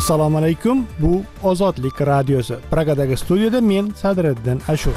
Assalomu alaykum. Bu Ozodlik radiosi. Pragadagi studiyada men Sadriddin Ashur.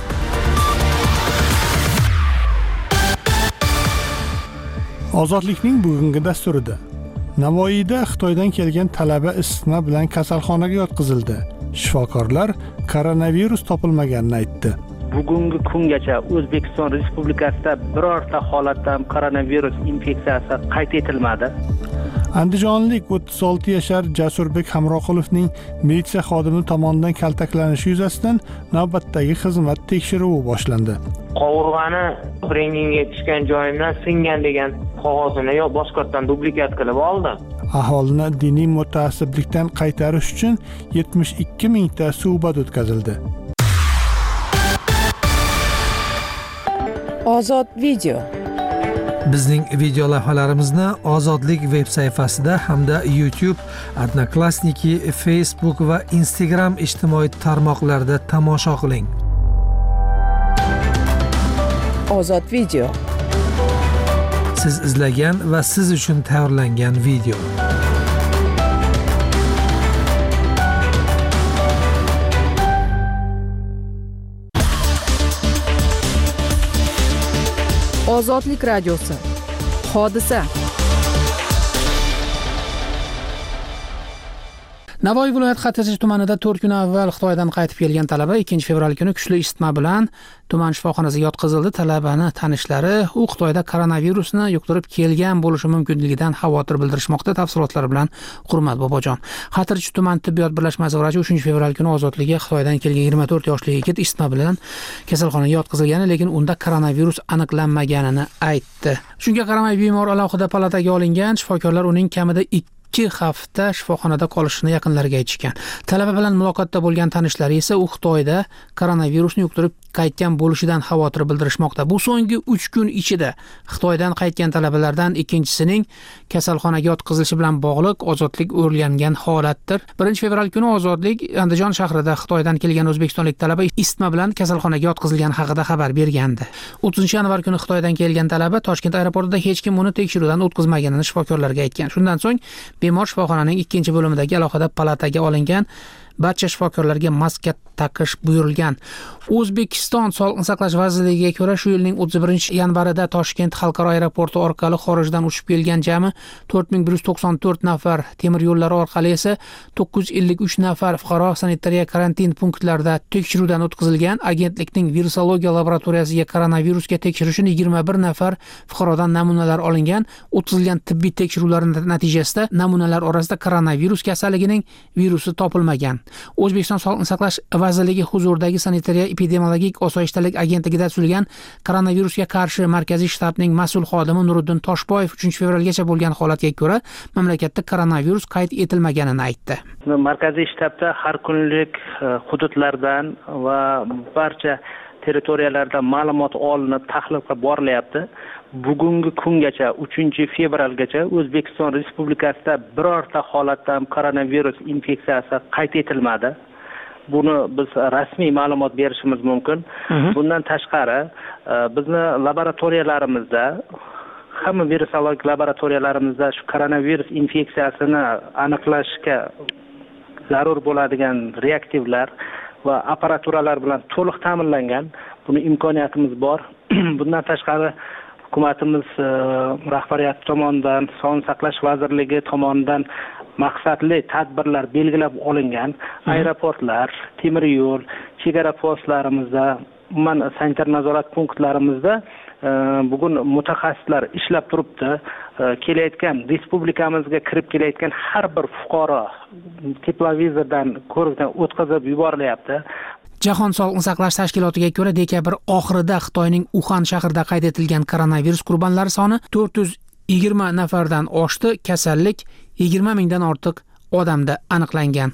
Ozodlikning bugungi dasturida Navoiyda Xitoydan kelgan talaba isitma bilan kasalxonaga yotqizildi. Shifokorlar koronavirus topilmaganini aytdi. Bugungi kungacha O'zbekiston Respublikasida birorta holatda ham koronavirus infeksiyasi qayd etilmadi. Andijonlik 36 yashar Jasurbek Hamroqilovning militsiya xodimi tomonidan kaltaklanishi yuzasidan navbatdagi xizmat tekshiruvi boshlandi. Qovurg'ani rengingga tushgan joyimdan singan degan qog'ozini yo boshqatdan dublikat qilib oldi. Aholini diniy mutaassiblikdan qaytarish uchun 72 mingta suhbat o'tkazildi. Ozod video. Bizning video lavhalarimizni Ozodlik veb sayfasida hamda YouTube, Odnoklassniki, Facebook va Instagram ijtimoiy tarmoqlarida tomosha qiling. Ozod video. Siz izlagan va siz uchun tayyorlangan video. Ozodlik radiosi. Hodisa. Navoiy viloyati Xatirchi tumanida 4 kun avval Xitoydan qaytib kelgan talaba 2 fevral kuni kuchli isitma bilan tuman shifoxonasiga yotqizildi. Talabani tanishlari u Xitoyda koronavirusni yuqtirib kelgan bo'lishi mumkinligidan xavotir bildirishmoqda. Tafsilotlar bilan Hurmat Bobojon. Xatirchi tuman tibbiyot birlashmasi vrachi 3 fevral kuni ozodlikka Xitoydan kelgan 24 yoshli yigit isitma bilan kasalxonaga yotqizilgani, lekin unda koronavirus aniqlanmaganini aytdi. Shunga qaramay bemor alohida palataga olingan. Shifokorlar uning kamida 2 hafta shifoxonada qolishini yaqinlariga aytishgan. Talaba bilan muloqotda bo'lgan tanishlari esa u Xitoyda koronavirusni yuqtirib qaytgan bo'lishidan xavotir bildirishmoqda. Bu so'nggi 3 kun ichida Xitoydan qaytgan talabalardan ikkinchisining kasalxonaga yotqizilishi bilan bog'liq ozodlik o'rgangan holatdir. 1 fevral kuni ozodlik Andijon shahrida Xitoydan kelgan o'zbekistonlik talaba isitma bilan kasalxonaga yotqizilgani haqida xabar bergandi. 30 yanvar kuni Xitoydan kelgan talaba Toshkent aeroportida hech kim uni tekshiruvdan o'tkazmaganini shifokorlarga aytgan. Shundan so'ng bemor shifoxonaning 2-bo'limidagi alohida palataga olingan. Barcha shifokorlarga maska taqish buyurilgan. O'zbekiston Sog'liqni saqlash vazirligiga ko'ra, shu yilning 31-yanvarida Toshkent xalqaro aeroporti orqali xorijdan uchib kelgan jami 4194 nafar, temir yo'llari orqali esa 953 nafar fuqaro sanitariya karantin punktlarida tekshiruvdan o'tkazilgan. Agentlikning virusologiya laboratoriyasiga koronavirusga tekshirish uchun 21 nafar fuqarodan namunalar olingan. O'tkazilgan tibbiy tekshiruvlar natijasida namunalar orasida koronavirus kasalligining virusi topilmagan. O'zbekiston Sog'liqni saqlash vazirligi huzuridagi sanitariya epidemiologik osoyishtalik agentligida tuzilgan koronavirusga qarshi markaziy shtabning mas'ul xodimi Nuriddin Toshboyev 3 fevralgacha bo'lgan holatga ko'ra mamlakatda koronavirus qayd etilmaganini aytdi. Markaziy shtabda har kunlik hududlardan va barcha territoriyalardan ma'lumot olinib, tahlil qilib borilyapti. Bugungi kungacha 3 fevralgacha O'zbekiston Respublikasida birorta holatda ham koronavirus infeksiyasi qayd etilmadi. Buni biz rasmiy ma'lumot berishimiz mumkin. Bundan tashqari, bizni laboratoriyalarimizda, hamma virusologik laboratoriyalarimizda shu koronavirus infeksiyasini aniqlashga zarur bo'ladigan reaktivlar va apparaturalar bilan to'liq ta'minlangan. Buni imkoniyatimiz bor. Bundan tashqari hukumatimiz rahbariyati tomonidan, Sog'liqni saqlash vazirligi tomonidan maqsadli tadbirlar belgilab olingan. Aeroportlar, temir yo'l, chegara postlarimizda, umuman sanitar nazorat punktlarimizda bugun mutaxassislar ishlab turibdi. Kelayotgan respublikamizga kirib kelayotgan har bir fuqaro teplovizordan ko'rikdan o'tkazib yuborilyapti. Jahon Sog'liqni saqlash tashkilotiga ko'ra, dekabr oxirida Xitoyning Uxan shahrida qayd etilgan koronavirus qurbonlari soni 420 nafardan oshdi. Kasallik 20 mingdan ortiq odamda aniqlangan.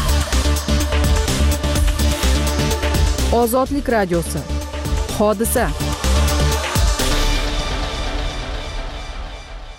Ozodlik radiosi. Hodisa.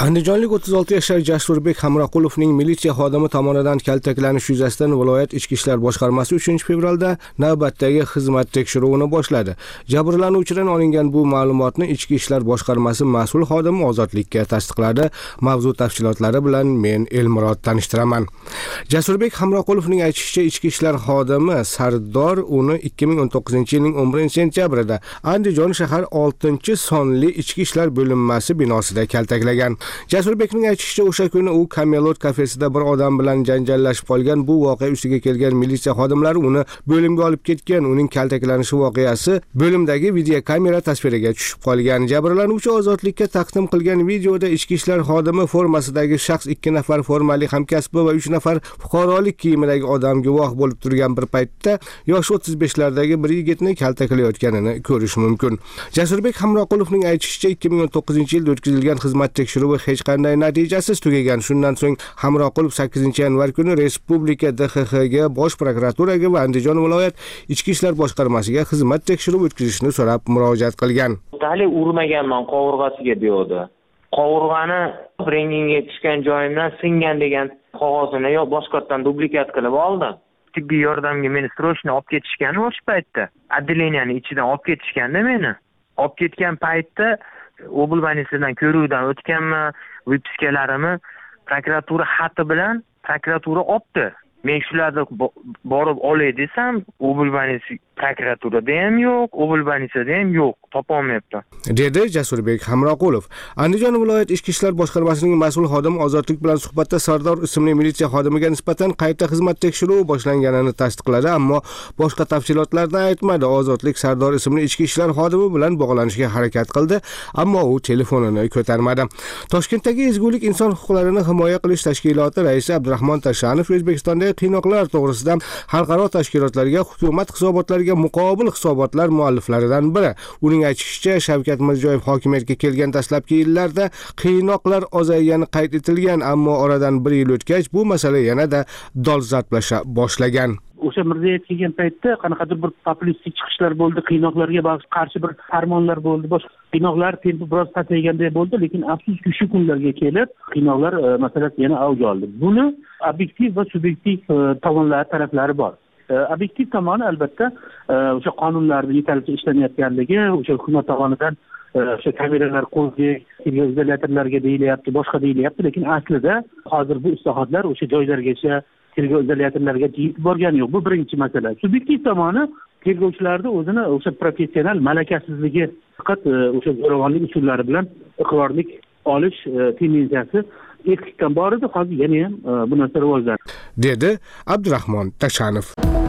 Andijonlik 36 yoshli Jasurbek Hamroqulovning militsiya xodimi tomonidan kaltaklanish yuzasidan viloyat Ichki ishlar boshqarmasi 3 fevralda navbatdagi xizmat tekshiruvini boshladi. Jabrlanuvchidan olingan bu ma'lumotni Ichki ishlar boshqarmasi mas'ul xodimi ozodlikka tasdiqladi. Mavzu tafsilotlari bilan men Elmurod tanishtiraman. Jasurbek Hamroqulovning aytishicha, Ichki ishlar xodimi Sardor uni 2019-yilning 11-sentyabrida Andijon shahar 6-sonli Ichki ishlar bo'linmasi binosida kaltaklagan. Jasurbekning aytishicha, o'sha kuni u Kamelot kafesida bir odam bilan janjallashib qolgan. Bu voqea ustiga kelgan militsiya xodimlari uni bo'limga olib ketgan. Uning kaltaklanishi voqeasi bo'limdagi videokamera tasviriga tushib qolgan. Jabrlanuvchi ozodlikka taqdim qilgan videoda Ichki ishlar xodimi formasidagi shaxs 2 nafar formali hamkasbi va 3 nafar fuqarolik kiyimidagi odam guvoh bo'lib turgan bir paytda yoshi 35lardagi bir yigitni kaltaklayotganini ko'rish mumkin. Jasurbek Hamroqulovning aytishicha, 2019-yilda o'tkazilgan xizmat tekshiruvi hech qanday natijasiz tugagan. Shundan so'ng Hamroqulov 8-yanvar kuni Respublika DXXga, Bosh prokuraturaga va Andijon viloyat Ichki ishlar boshqarmasiga xizmat tekshiruvi o'tkazishni so'rab murojaat qilgan. Hali urmaganman qovurg'asiga deydi. Qovurg'ani rengingga tushgan joyimdan singan degan qog'ozini yo boshqatdan dublikat qilib oldi. Tibbiy yordamga meni srochni olib ketishgan o'sha paytda. Отделениyaning ichidan olib ketishganda meni. Olib ketgan paytda oblbanisidan ko'ruvdan o'tganman, vipiskalarimni prokuratura xati bilan prokuratura oldi. Men shularni borib olay desam, oblbanisi prokuraturada ham yo'q, oblbanisida ham yo'q, topa olmayapti, dedi Jasurbek Hamroqulov. Andijon viloyat Ichki ishlar boshqarmasining mas'ul xodimi ozodlik bilan suhbatda Sardor ismli militsiya xodimiga nisbatan qayta xizmat tekshiruvi boshlanganini tasdiqladi, ammo boshqa tafsilotlarni aytmadi. Ozodlik Sardor ismli ichki ishlar xodimi bilan bog'lanishga harakat qildi, ammo u telefonini ko'tarmadi. Toshkentdagi Ezgulik inson huquqlarini himoya qilish tashkiloti raisi Abdurahmon Tashanov O'zbekistonda qiynoqlar to'g'risida xalqaro tashkilotlarga, hukumat hisobotlariga muqobil hisobotlar mualliflaridan biri. Uning aytishicha, Shavkat Mirziyoyev hokimiyatga kelgan dastlabki yillarda qiynoqlar ozaygani qayd etilgan, ammo oradan 1 yil o'tgach bu masala yanada dolzarblasha boshlagan. O'sha Mirziyoyev kelgan paytda qanaqadir bir populistik chiqishlar bo'ldi, qiynoqlarga qarshi bir farmonlar bo'ldi, boshqa qiynoqlar tempi biroz pasayganda bo'ldi, lekin afsuski shu kunlarga kelib qiynoqlar masalasi yana avj oldi. Buni obyektiv va subyektiv tomonlar taraflari bor. Obyektiv tomoni albatta o'sha qonunlarning yetarlicha ishlanayotganligi, o'sha hukumat tomonidan o'sha kameralar qo'ydik, izolyatorlarga deyilyapti, boshqa deyilyapti, lekin aslida hozir bu islohotlar o'sha joylargacha, tergov izolyatorlariga yetib borgani yo'q. Bu birinchi masala. Subyektiv tomoni tergovchilarni o'zini o'sha professional malakasizligi, faqat o'sha zo'ravonlik usullari bilan iqrorlik olish tendensiyasi eskidan bor edi, hozir yana ham bu narsa rivojlandi, dedi Abdurahmon Tashanov.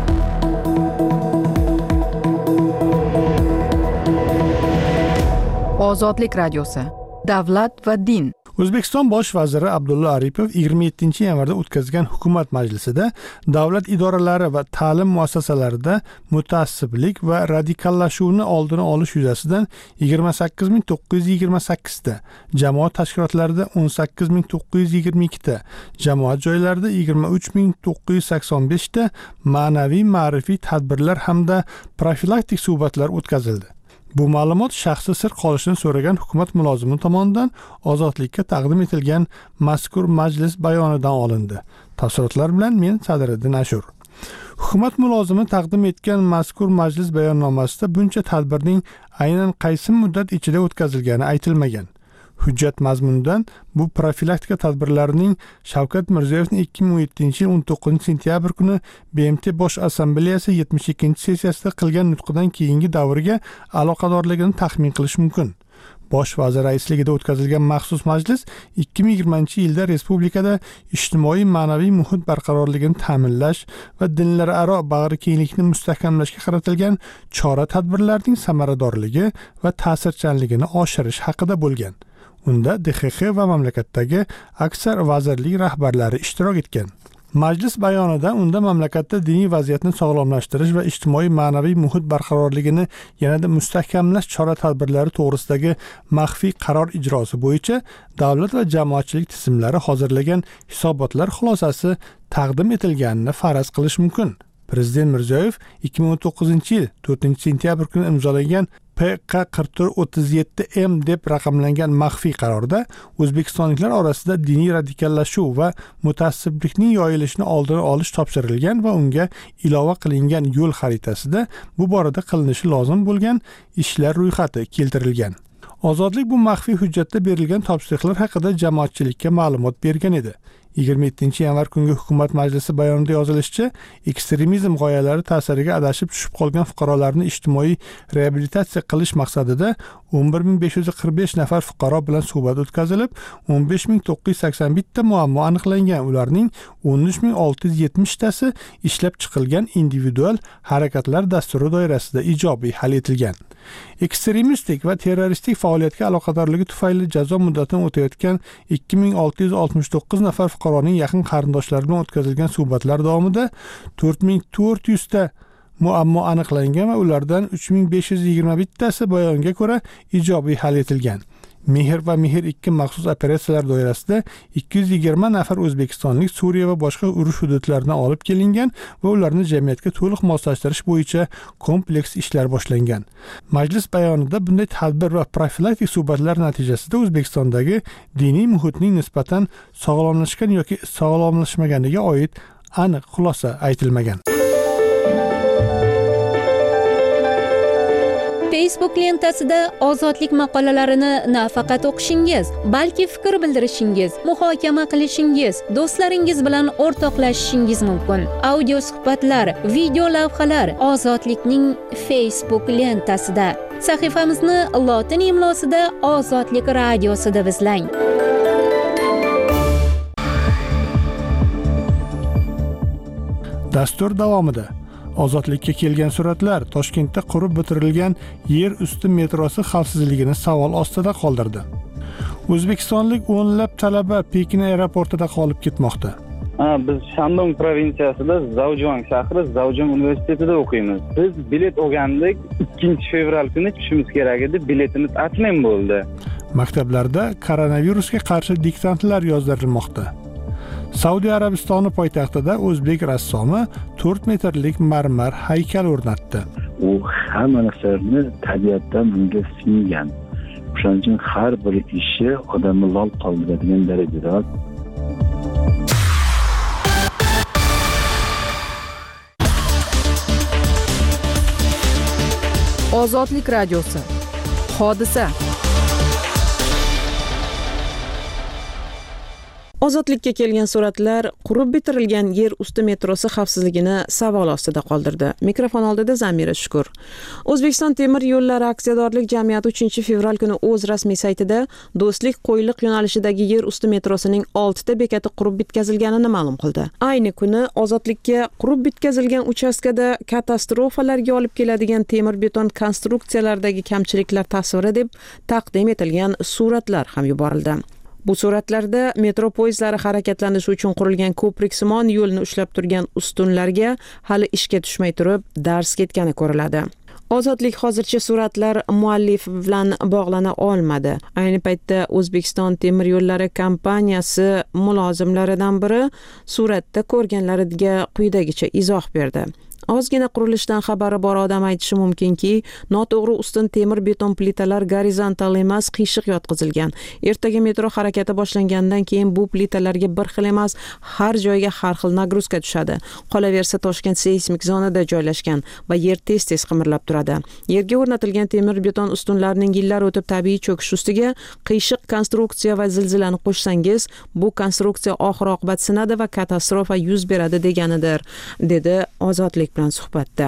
Ozodlik radiosi. Davlat va din. O'zbekiston bosh vaziri Abdulla Aripov 27-yanvarda o'tkazgan hukumat majlisida davlat idoralari va ta'lim muassasalarida mutaassiblik va radikallashuvni oldini olish yuzasidan 28928 ta, jamoat tashkilotlarida 18922 ta, jamoat joylarida 23985 ta ma'naviy ma'rifiy tadbirlar hamda profilaktik suhbatlar o'tkazildi. Bu ma'lumot shaxsi sir qolishini so'ragan hukumat mulozimi tomonidan ozodlikka taqdim etilgan mazkur majlis bayonidan olindi. Tafsilotlar bilan men Sadiriddin Ashur. Hukumat mulozimi taqdim etgan mazkur majlis bayonnomasida buncha tadbirning aynan qaysi muddat ichida o'tkazilgani aytilmagan. Hujjat mazmunidan bu profilaktika tadbirlarining Shavkat Mirziyoyevning 2017-yil 19-sentyabr kuni BMT Bosh Assambleyasi 72-sessiyasida qilgan nutqidan keyingi davriga aloqadorligini taxmin qilish mumkin. Bosh vazir raisligida o'tkazilgan maxsus majlis 2020-yilda respublikada ijtimoiy ma'naviy muhit barqarorligini ta'minlash va dinlararo bag'rikenglikni mustahkamlashga qaratilgan chora-tadbirlarning samaradorligi va ta'sirchanligini oshirish haqida bo'lgan. Unda DXX va mamlakatdagi aksar vazirlik rahbarlari ishtirok etgan. Majlis bayonida unda mamlakatda diniy vaziyatni sog'lomlashtirish va ijtimoiy ma'naviy muhit barqarorligini yanada mustahkamlash chora-tadbirlari to'g'risidagi maxfiy qaror ijrosi bo'yicha davlat va jamoatchilik tizimlari hozirlagan hisobotlar xulosasi taqdim etilganini faraz qilish mumkin. Prezident Mirziyoyev 2019-yil 4-sentyabr kuni imzolagan PK4437M deb raqamlangan maxfiy qarorda o'zbekistonliklar orasida diniy radikallashuv va mutaassiblikning yoyilishini oldini olish topshirilgan va unga ilova qilingan yo'l xaritasida bu borada qilinishi lozim bo'lgan ishlar ro'yxati keltirilgan. Ozodlik bu maxfiy hujjatda berilgan topshiriqlar haqida jamoatchilikka ma'lumot bergan edi. 27-yanvar kungi hukumat majlisi bayonida yozilishicha, ekstremizm g'oyalari ta'siriga adashib tushib qolgan fuqarolarni ijtimoiy reabilitatsiya qilish maqsadida 11545 nafar fuqaro bilan suhbat o'tkazilib, 15981 ta muammo aniqlangan. Ularning 13670 tasi ishlab chiqilgan individual harakatlar dasturi doirasida ijobiy hal etilgan. Ekstremistik va terroristik faoliyatga aloqadorligi tufayli jazo muddatini o'tayotgan 2669 nafar fuqaroning yaqin qarindoshlari bilan o'tkazilgan suhbatlar davomida 4400 ta muammo aniqlangan va ulardan 3521 tasi bayonga ko'ra ijobiy hal etilgan. Mehr va Mehr 2 maxsus operatsiyalar doirasida 220 nafar o'zbekistonlik Suriya va boshqa urush hududlaridan olib kelingan va ularni jamiyatga to'liq moslashtirish bo'yicha kompleks ishlar boshlangan. Majlis bayonida bunday tadbir va profilaktik suhbatlar natijasida O'zbekistondagi diniy muhitning nisbatan sog'lomlashgan yoki sog'lomlashmaganiga oid aniq xulosa aytilmagan. Facebook lentasida ozodlik maqolalarini nafaqat o'qishingiz, balki fikr bildirishingiz, muhokama qilishingiz, do'stlaringiz bilan o'rtoqlashishingiz mumkin. Audio suhbatlar, video lavhalar Ozodlikning Facebook lentasida. Sahifamizni lotin imlosida Ozodlik radiosida izlang. Dastur davomida Ozodlikka kelgan suratlar Toshkentda qurib bitirilgan yer usti metrosi xavfsizligini savol ostida qoldirdi. O'zbekistonlik o'nlab talaba Pekin aeroportida qolib ketmoqda. Biz Shandong provinsiyasida Zaojuan shahri Zaojuan universitetida o'qiymiz. Biz bilet olgandik, 2-fevral kuni tushishimiz kerak edi, biletimiz atlen bo'ldi. Maktablarda koronavirusga qarshi diktantlar yozdirilmoqda. Saudiya Arabistoni poytaxtida o'zbek rassomi 4 metrlik marmar haykal o'rnatdi. U hamma narsani tabiatdan unga singgan. Shuning uchun har bir ishi odamni lol qoldiradigan darajada. Ozodlik radiosi. Hodisa. Ozodlikka kelgan suratlar qurib bitirilgan yer usti metrosi xavfsizligini savol ostida qoldirdi. Mikrofon oldida Zamira Shukur. O'zbekiston temir yo'llari aksiyadorlik jamiyati 3-fevral kuni o'z rasmiy saytida Do'stlik Qo'yliq yo'nalishidagi yer usti metrosining 6 ta bekati qurib bitkazilganini ma'lum qildi. Ayni kuni Ozodlikka qurib bitkazilgan uchastkada katastrofalarga olib keladigan temir beton konstruksiyalardagi kamchiliklar tasviri deb taqdim etilgan suratlar ham yuborildi. Bu suratlarda metro poyezdlari harakatlanishi uchun qurilgan ko'priksimon yo'lni ushlab turgan ustunlarga hali ishga tushmay turib dars ketgani ko'riladi. Ozodlik hozircha suratlar muallifi bilan bog'lana olmadi. Ayni paytda O'zbekiston temir yo'llari kompaniyasi mulozimlaridan biri suratda ko'rganlariga quyidagicha izoh berdi. Ozgina qurilishdan xabari bor odam aytishi mumkinki, noto'g'ri ustun temir beton plitalar gorizontal emas, qiyshiq yotqizilgan. Ertaga metro harakati boshlangandan keyin bu plitalarga bir xil emas, har joyga har xil nagruzka tushadi. Qolaversa Toshkent seysmik zonada joylashgan va yer tez-tez qimirlab turadi. Yerga o'rnatilgan temir beton ustunlarning yillar o'tib tabiiy cho'kish ustiga qiyshiq konstruksiya va zilzilani qo'shsangiz, bu konstruksiya oxir-oqibat sinadi va katastrofa yuz beradi deganidir, dedi Ozodlik bilan suhbatda.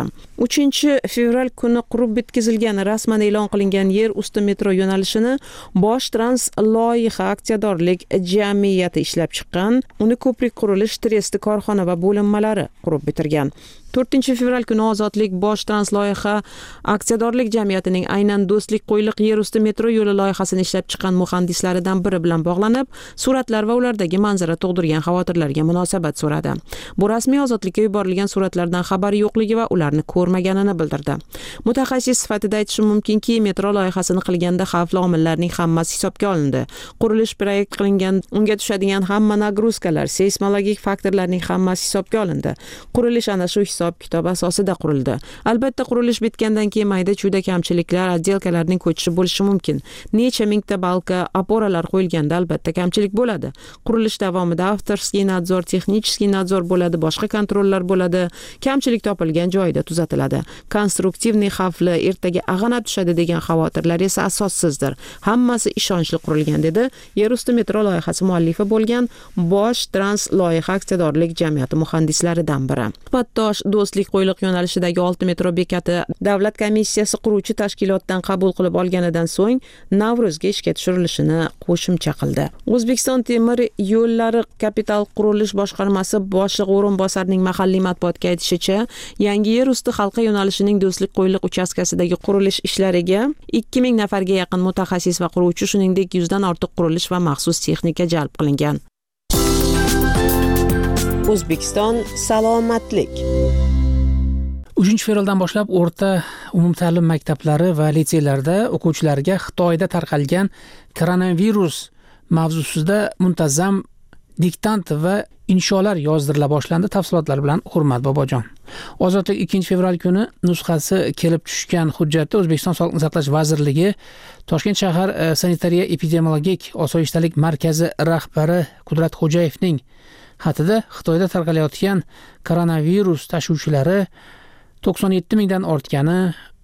3-fevral kuni qurib bitkazilgan rasman e'lon qilingan yer usti metro yo'nalishini Bosh Trans loyiha aksiyadorlik jamiyati ishlab chiqqan, uni ko'prik qurilish tresti korxona va bo'linmalari qurib bitirgan. 4-fevral kuni Ozodlik Bosh Trans loyiha aksiyadorlik jamiyatining aynan Do'stlik Qo'yliq yer usti metro yo'li loyihasini ishlab chiqqan muhandislaridan biri bilan bog'lanib, suratlar va ulardagi manzara tug'dirgan xavotirlarga munosabat so'radi. Bu rasmiy Ozodlikka yuborilgan suratlardan xabari yo'qligi va ularni ko'rmaganini bildirdi. Mutaxassis sifatida aytishim mumkinki, metro loyihasini qilganda xavfli omillarning hammasi hisobga olindi. Qurilish proyekt qilingan, unga tushadigan hamma nagruzkalar, seysmologik faktorlarning hammasi hisobga olindi. Qurilish ana shu hisob hisob-kitob asosida qurildi. Albatta, qurilish bitgandan keyin mayda-chuyda kamchiliklar, отделкаларning ko'chishi bo'lishi mumkin. Necha mingta balka oporalar qo'yilganda albatta kamchilik bo'ladi. Qurilish davomida avtorskiy nadzor, texnicheskiy nadzor bo'ladi, boshqa kontrollar bo'ladi. Kamchilik topilgan joyida tuzatiladi. Konstruktivniy xavfli, ertaga ag'anab tushadi degan xavotirlar esa asossizdir. Hammasi ishonchli qurilgan, dedi Yerusti metro loyihasi muallifi bo'lgan Bosh Trans loyiha aksiyadorlik jamiyati muhandislaridan biri. Suhbatdosh Do'stlik Qo'yliq yo'nalishidagi 6 metro bekati davlat komissiyasi quruvchi tashkilotdan qabul qilib olganidan so'ng Navruzga ishga tushirilishini qo'shimcha qildi. O'zbekiston temir yo'llari kapital qurilish boshqarmasi boshlig'i o'rinbosarining mahalliy matbuotga aytishicha, yangi yer usti halqa yo'nalishining Do'stlik Qo'yliq uchastkasidagi qurilish ishlariga 2000 nafarga yaqin mutaxassis va quruvchi, shuningdek 100 dan ortiq qurilish va maxsus texnika jalb qilingan. O'zbekiston salomatlik. 3-fevraldan boshlab o'rta umumta'lim maktablari va litseylarda o'quvchilarga Xitoyda tarqalgan koronavirus mavzusida muntazam diktant va insholar yozdirila boshlandi. Tafsilotlar bilan Hurmat Bobojon. Ozodlik 2-fevral kuni nusxasi kelib tushgan hujjatda O'zbekiston Sog'liqni saqlash vazirligi Toshkent shahar sanitariya epidemiologik osoyishtalik markazi rahbari Qudrat Xo'jayevning xatida Xitoyda tarqalayotgan koronavirus tashuvchilari 97 mingdan ortgani,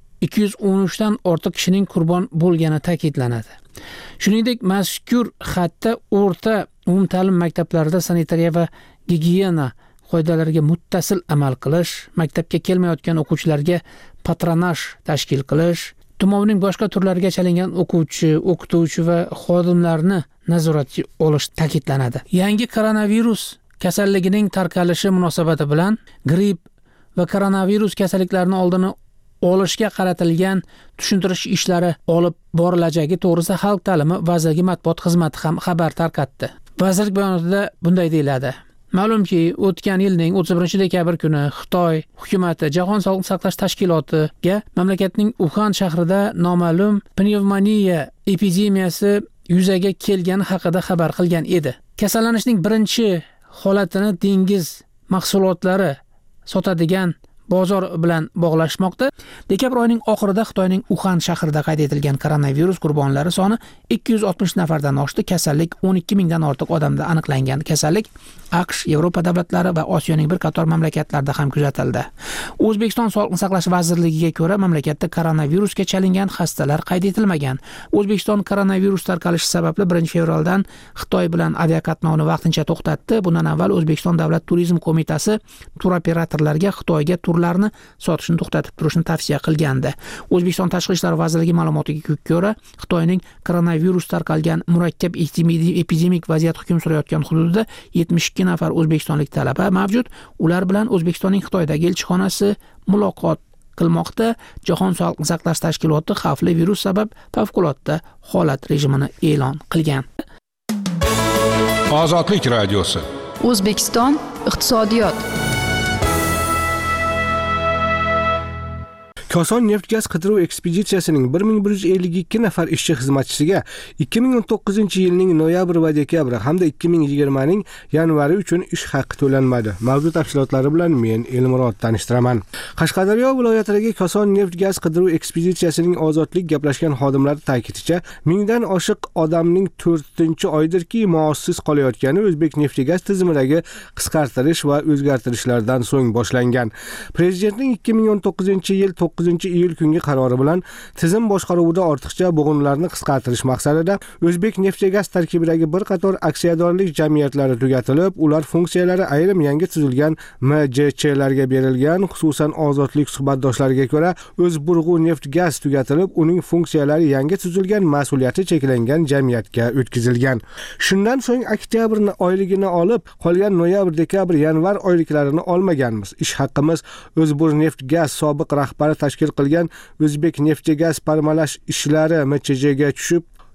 213 dan ortiq kishining qurbon bo'lgani ta'kidlanadi. Shuningdek, mazkur xatda o'rta umumta'lim maktablarida sanitariya va gigiyena qoidalariga muttasil amal qilish, maktabga kelmayotgan o'quvchilarga patronaj tashkil qilish, tumovning boshqa turlariga chalingan o'quvchi, o'qituvchi va xodimlarni nazoratga olish ta'kidlanadi. Yangi koronavirus kasalligining tarqalishi munosabati bilan gripp va koronavirus kasalliklarini oldini olishga qaratilgan tushuntirish ishlari olib borilajagi to'g'risida Xalq ta'limi vazirligi matbuot xizmati ham xabar tarqatdi. Vazirlik bayonotida bunday deyiladi: Ma'lumki, o'tgan yilning 31-dekabr kuni Xitoy hukumati Jahon Sog'liqni saqlash tashkilotiga mamlakatning Uxan shahrida noma'lum pnevmoniya epidemiyasi yuzaga kelgani haqida xabar qilgan edi. Kasallanishning birinchi holatini dengiz mahsulotlari sotadigan bozor bilan bog'lashmoqda. Dekabr oyining oxirida Xitoyning Uxan shahrida qayd etilgan koronavirus qurbonlari soni 260 nafardan oshdi. Kasallik 12 mingdan ortiq odamda aniqlangan. Kasallik AQSh, Yevropa davlatlari va Osiyoning bir qator mamlakatlarida ham kuzatildi. O'zbekiston Sog'liqni saqlash vazirligiga ko'ra, mamlakatda koronavirusga chalingan xastalar qayd etilmagan. O'zbekiston koronavirus tarqalishi sababli 1-fevraldan Xitoy bilan aviaqatnovni vaqtincha to'xtatdi. Bundan avval O'zbekiston Davlat turizm qo'mitasi turoperatorlarga Xitoyga turlarni sotishni to'xtatib turishni tavsiya qilgandi. O'zbekiston Tashqi ishlar vazirligi ma'lumotiga ko'ra, Xitoyning koronavirus tarqalgan murakkab epidemik vaziyat hukm surayotgan hududida 72 nafar o'zbekistonlik talaba mavjud. Ular bilan O'zbekistonning Xitoydagi elchixonasi muloqot qilmoqda. Jahon Sog'liqni saqlash tashkiloti xavfli virus sabab favqulodda holat rejimini e'lon qilgan. Ozodlik radiosi. O'zbekiston iqtisodiyot. Koson neft-gaz qidiruv ekspeditsiyasining 1152 nafar ishchi xizmatchisiga 2019-yilning noyabr va dekabri hamda 2020ning yanvari uchun ish haqi to'lanmadi. Mavzu tafsilotlari bilan men Elmurod tanishtiraman. Qashqadaryo viloyatidagi Koson neft-gaz qidiruv ekspeditsiyasining ozodlik gaplashgan xodimlari ta'kidincha, mingdan oshiq odamning 4-oydirki maoshsiz qolayotgani O'zbek neft-gaz tizimidagi qisqartirish va o'zgartirishlardan so'ng boshlangan. Prezidentning 2019-yil 9-iyul kungi qarori bilan tizim boshqaruvida ortiqcha bo'g'inlarni qisqartirish maqsadida O'zbek neft-gaz tarkibidagi bir qator aksiyadorlik jamiyatlari tugatilib, ular funksiyalari ayrim yangi tuzilgan MJClarga berilgan. Xususan, ozodlik suhbatdoshlariga ko'ra, O'zburg'u neft-gaz tugatilib, uning funksiyalari yangi tuzilgan mas'uliyati cheklangan jamiyatga o'tkazilgan. Shundan so'ng oktyabr oyligini olib, qolgan noyabr, dekabr, yanvar oyliklarini olmaganmiz. Ish haqimiz O'zburg neft-gaz sobiq rahbari tashkil qilgan O'zbek neft-gaz parmalash ishlari MCJga tushib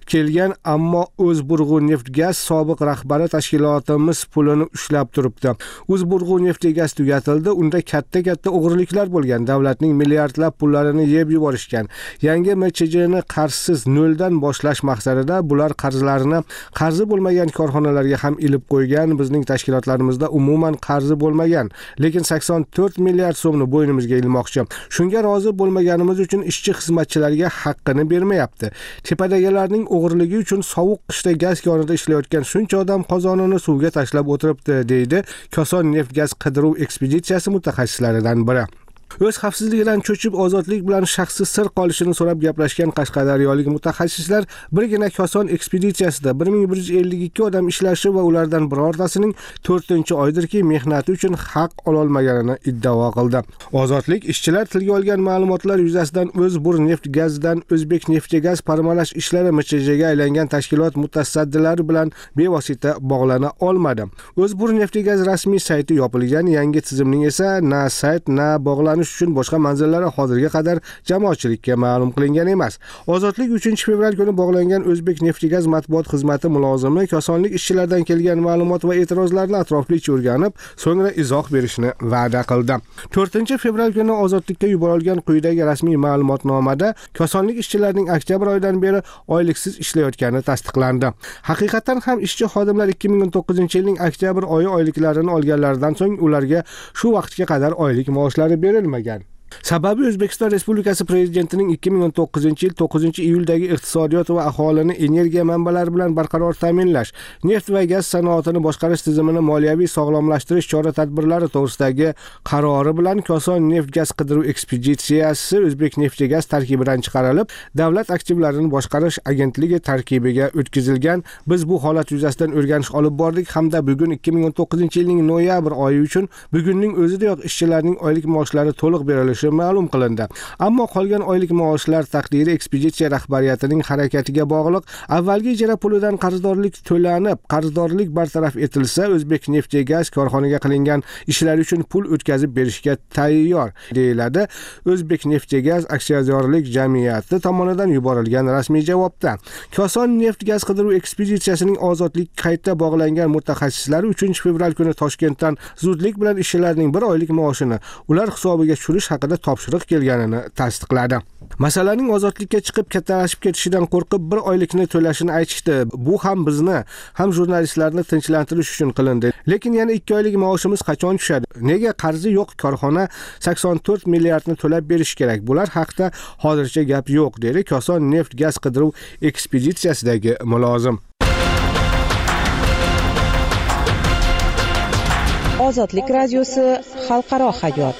kelgan, ammo O'zburg'u Neftgaz sobiq rahbari tashkilotimiz pulini ushlab turibdi. O'zburg'u Neftgaz tugatildi, unda katta o'g'riliklar bo'lgan, davlatning milliardlab pullarini yeb yuborishgan. Yangi MCHni qarzsiz noldan boshlash maqsadida bular qarzlarini qarzi bo'lmagan korxonalarga ham ilib qo'ygan. Bizning tashkilotlarimizda umuman qarzi bo'lmagan, lekin 84 milliard so'mni bo'ynimizga ilmoqchi. Shunga rozi bo'lmaganimiz uchun ishchi xizmatchilarga haqqini bermayapti. Tepadagilarning o'g'riligi uchun sovuq qishda gaz konida ishlayotgan shuncha odam qozonini suvga tashlab o'tiribdi, deydi Koson neft-gaz qidiruv ekspeditsiyasi mutaxassislaridan biri. O'z xavfsizligidan cho'chib ozodlik bilan shaxsi sir qolishini so'rab gaplashgan qashqadaryolik mutaxassislar birgina Koson ekspeditsiyasida 1152 odam ishlashi va ulardan birortasining 4-oydirki mehnati uchun haq ololmaganini iddao qildi. Ozodlik ishchilar tilga olgan ma'lumotlar yuzasidan O'zbur Neftgazdan O'zbek Neftgaz parmalash ishlari MCHga aylangan tashkilot mutasaddilari bilan bevosita bog'lana olmadi. O'zbur Neftgaz rasmiy sayti yopilgan, yangi tizimning esa na sayt na bog'lanish uchun boshqa manzillari hozirga qadar jamoatchilikka ma'lum qilingan emas. Ozodlik 3-fevral kuni bog'langan O'zbek Neftgaz matbuot xizmati mulozimi Kosonlik ishchilardan kelgan ma'lumot va e'tirozlarni atroflicha o'rganib, so'ngra izoh berishni va'da qildi. 4-fevral kuni ozodlikka yuborilgan quyidagi rasmiy ma'lumotnomada Kosonlik ishchilarining oktyabr oyidan beri oyliksiz ishlayotgani tasdiqlandi. Haqiqatan ham ishchi xodimlar 2019-yilning oktyabr oyi oyliklarini olganlaridan so'ng ularga shu vaqtga qadar oylik maoshlari berilmagan. Sababi O'zbekiston Respublikasi Prezidentining 2019-yil 9-iyuldagi iqtisodiyot va aholini energiya manbalari bilan barqaror ta'minlash, neft va gaz sanoatini boshqarish tizimini moliyaviy sog'lomlashtirish chora-tadbirlari to'g'risidagi qarori bilan Koson neft-gaz qidiruv ekspeditsiyasi O'zbek Neftgaz tarkibidan chiqarilib, davlat aktivlarini boshqarish agentligi tarkibiga o'tkazilgan. Biz bu holat yuzasidan o'rganish olib bordik hamda bugun 2019-yilning noyabr oyi uchun bugunning o'zidayoq ishchilarning oylik maoshlari to'liq berilishi ma'lum qilindi. Ammo qolgan oylik maoshlar taqdiri ekspeditsiya rahbariyatining harakatiga bog'liq. Avvalgi ijara pulidan qarzdorlik to'lanib, qarzdorlik bartaraf etilsa, O'zbek Neftgaz korxonaga qilingan ishlar uchun pul o'tkazib berishga tayyor, deyiladi O'zbek Neftgaz aksiyadorlik jamiyati tomonidan yuborilgan rasmiy javobda. Koson neft-gaz qidiruv ekspeditsiyasining ozodlik qayta bog'langan mutaxassislari 3-fevral kuni Toshkentdan zudlik bilan ishchilarning 1 oylik maoshini ular hisobiga tushirish haqida topshiriq kelganini tasdiqladi. Masalaning ozodlikka chiqib kattalashib ketishidan qo'rqib 1 oylikni to'lashini aytishdi. Bu ham bizni, ham jurnalistlarni tinchlantirish uchun qilindi. Lekin yana 2 oylik maoshimiz qachon tushadi? Nega qarzi yo'q korxona 84 milliardni to'lab berish kerak? Bular haqida hozircha gap yo'q, dedi Koson neft-gaz qidiruv ekspeditsiyasidagi mulozim. Ozodlik radiosi xalqaro hayot.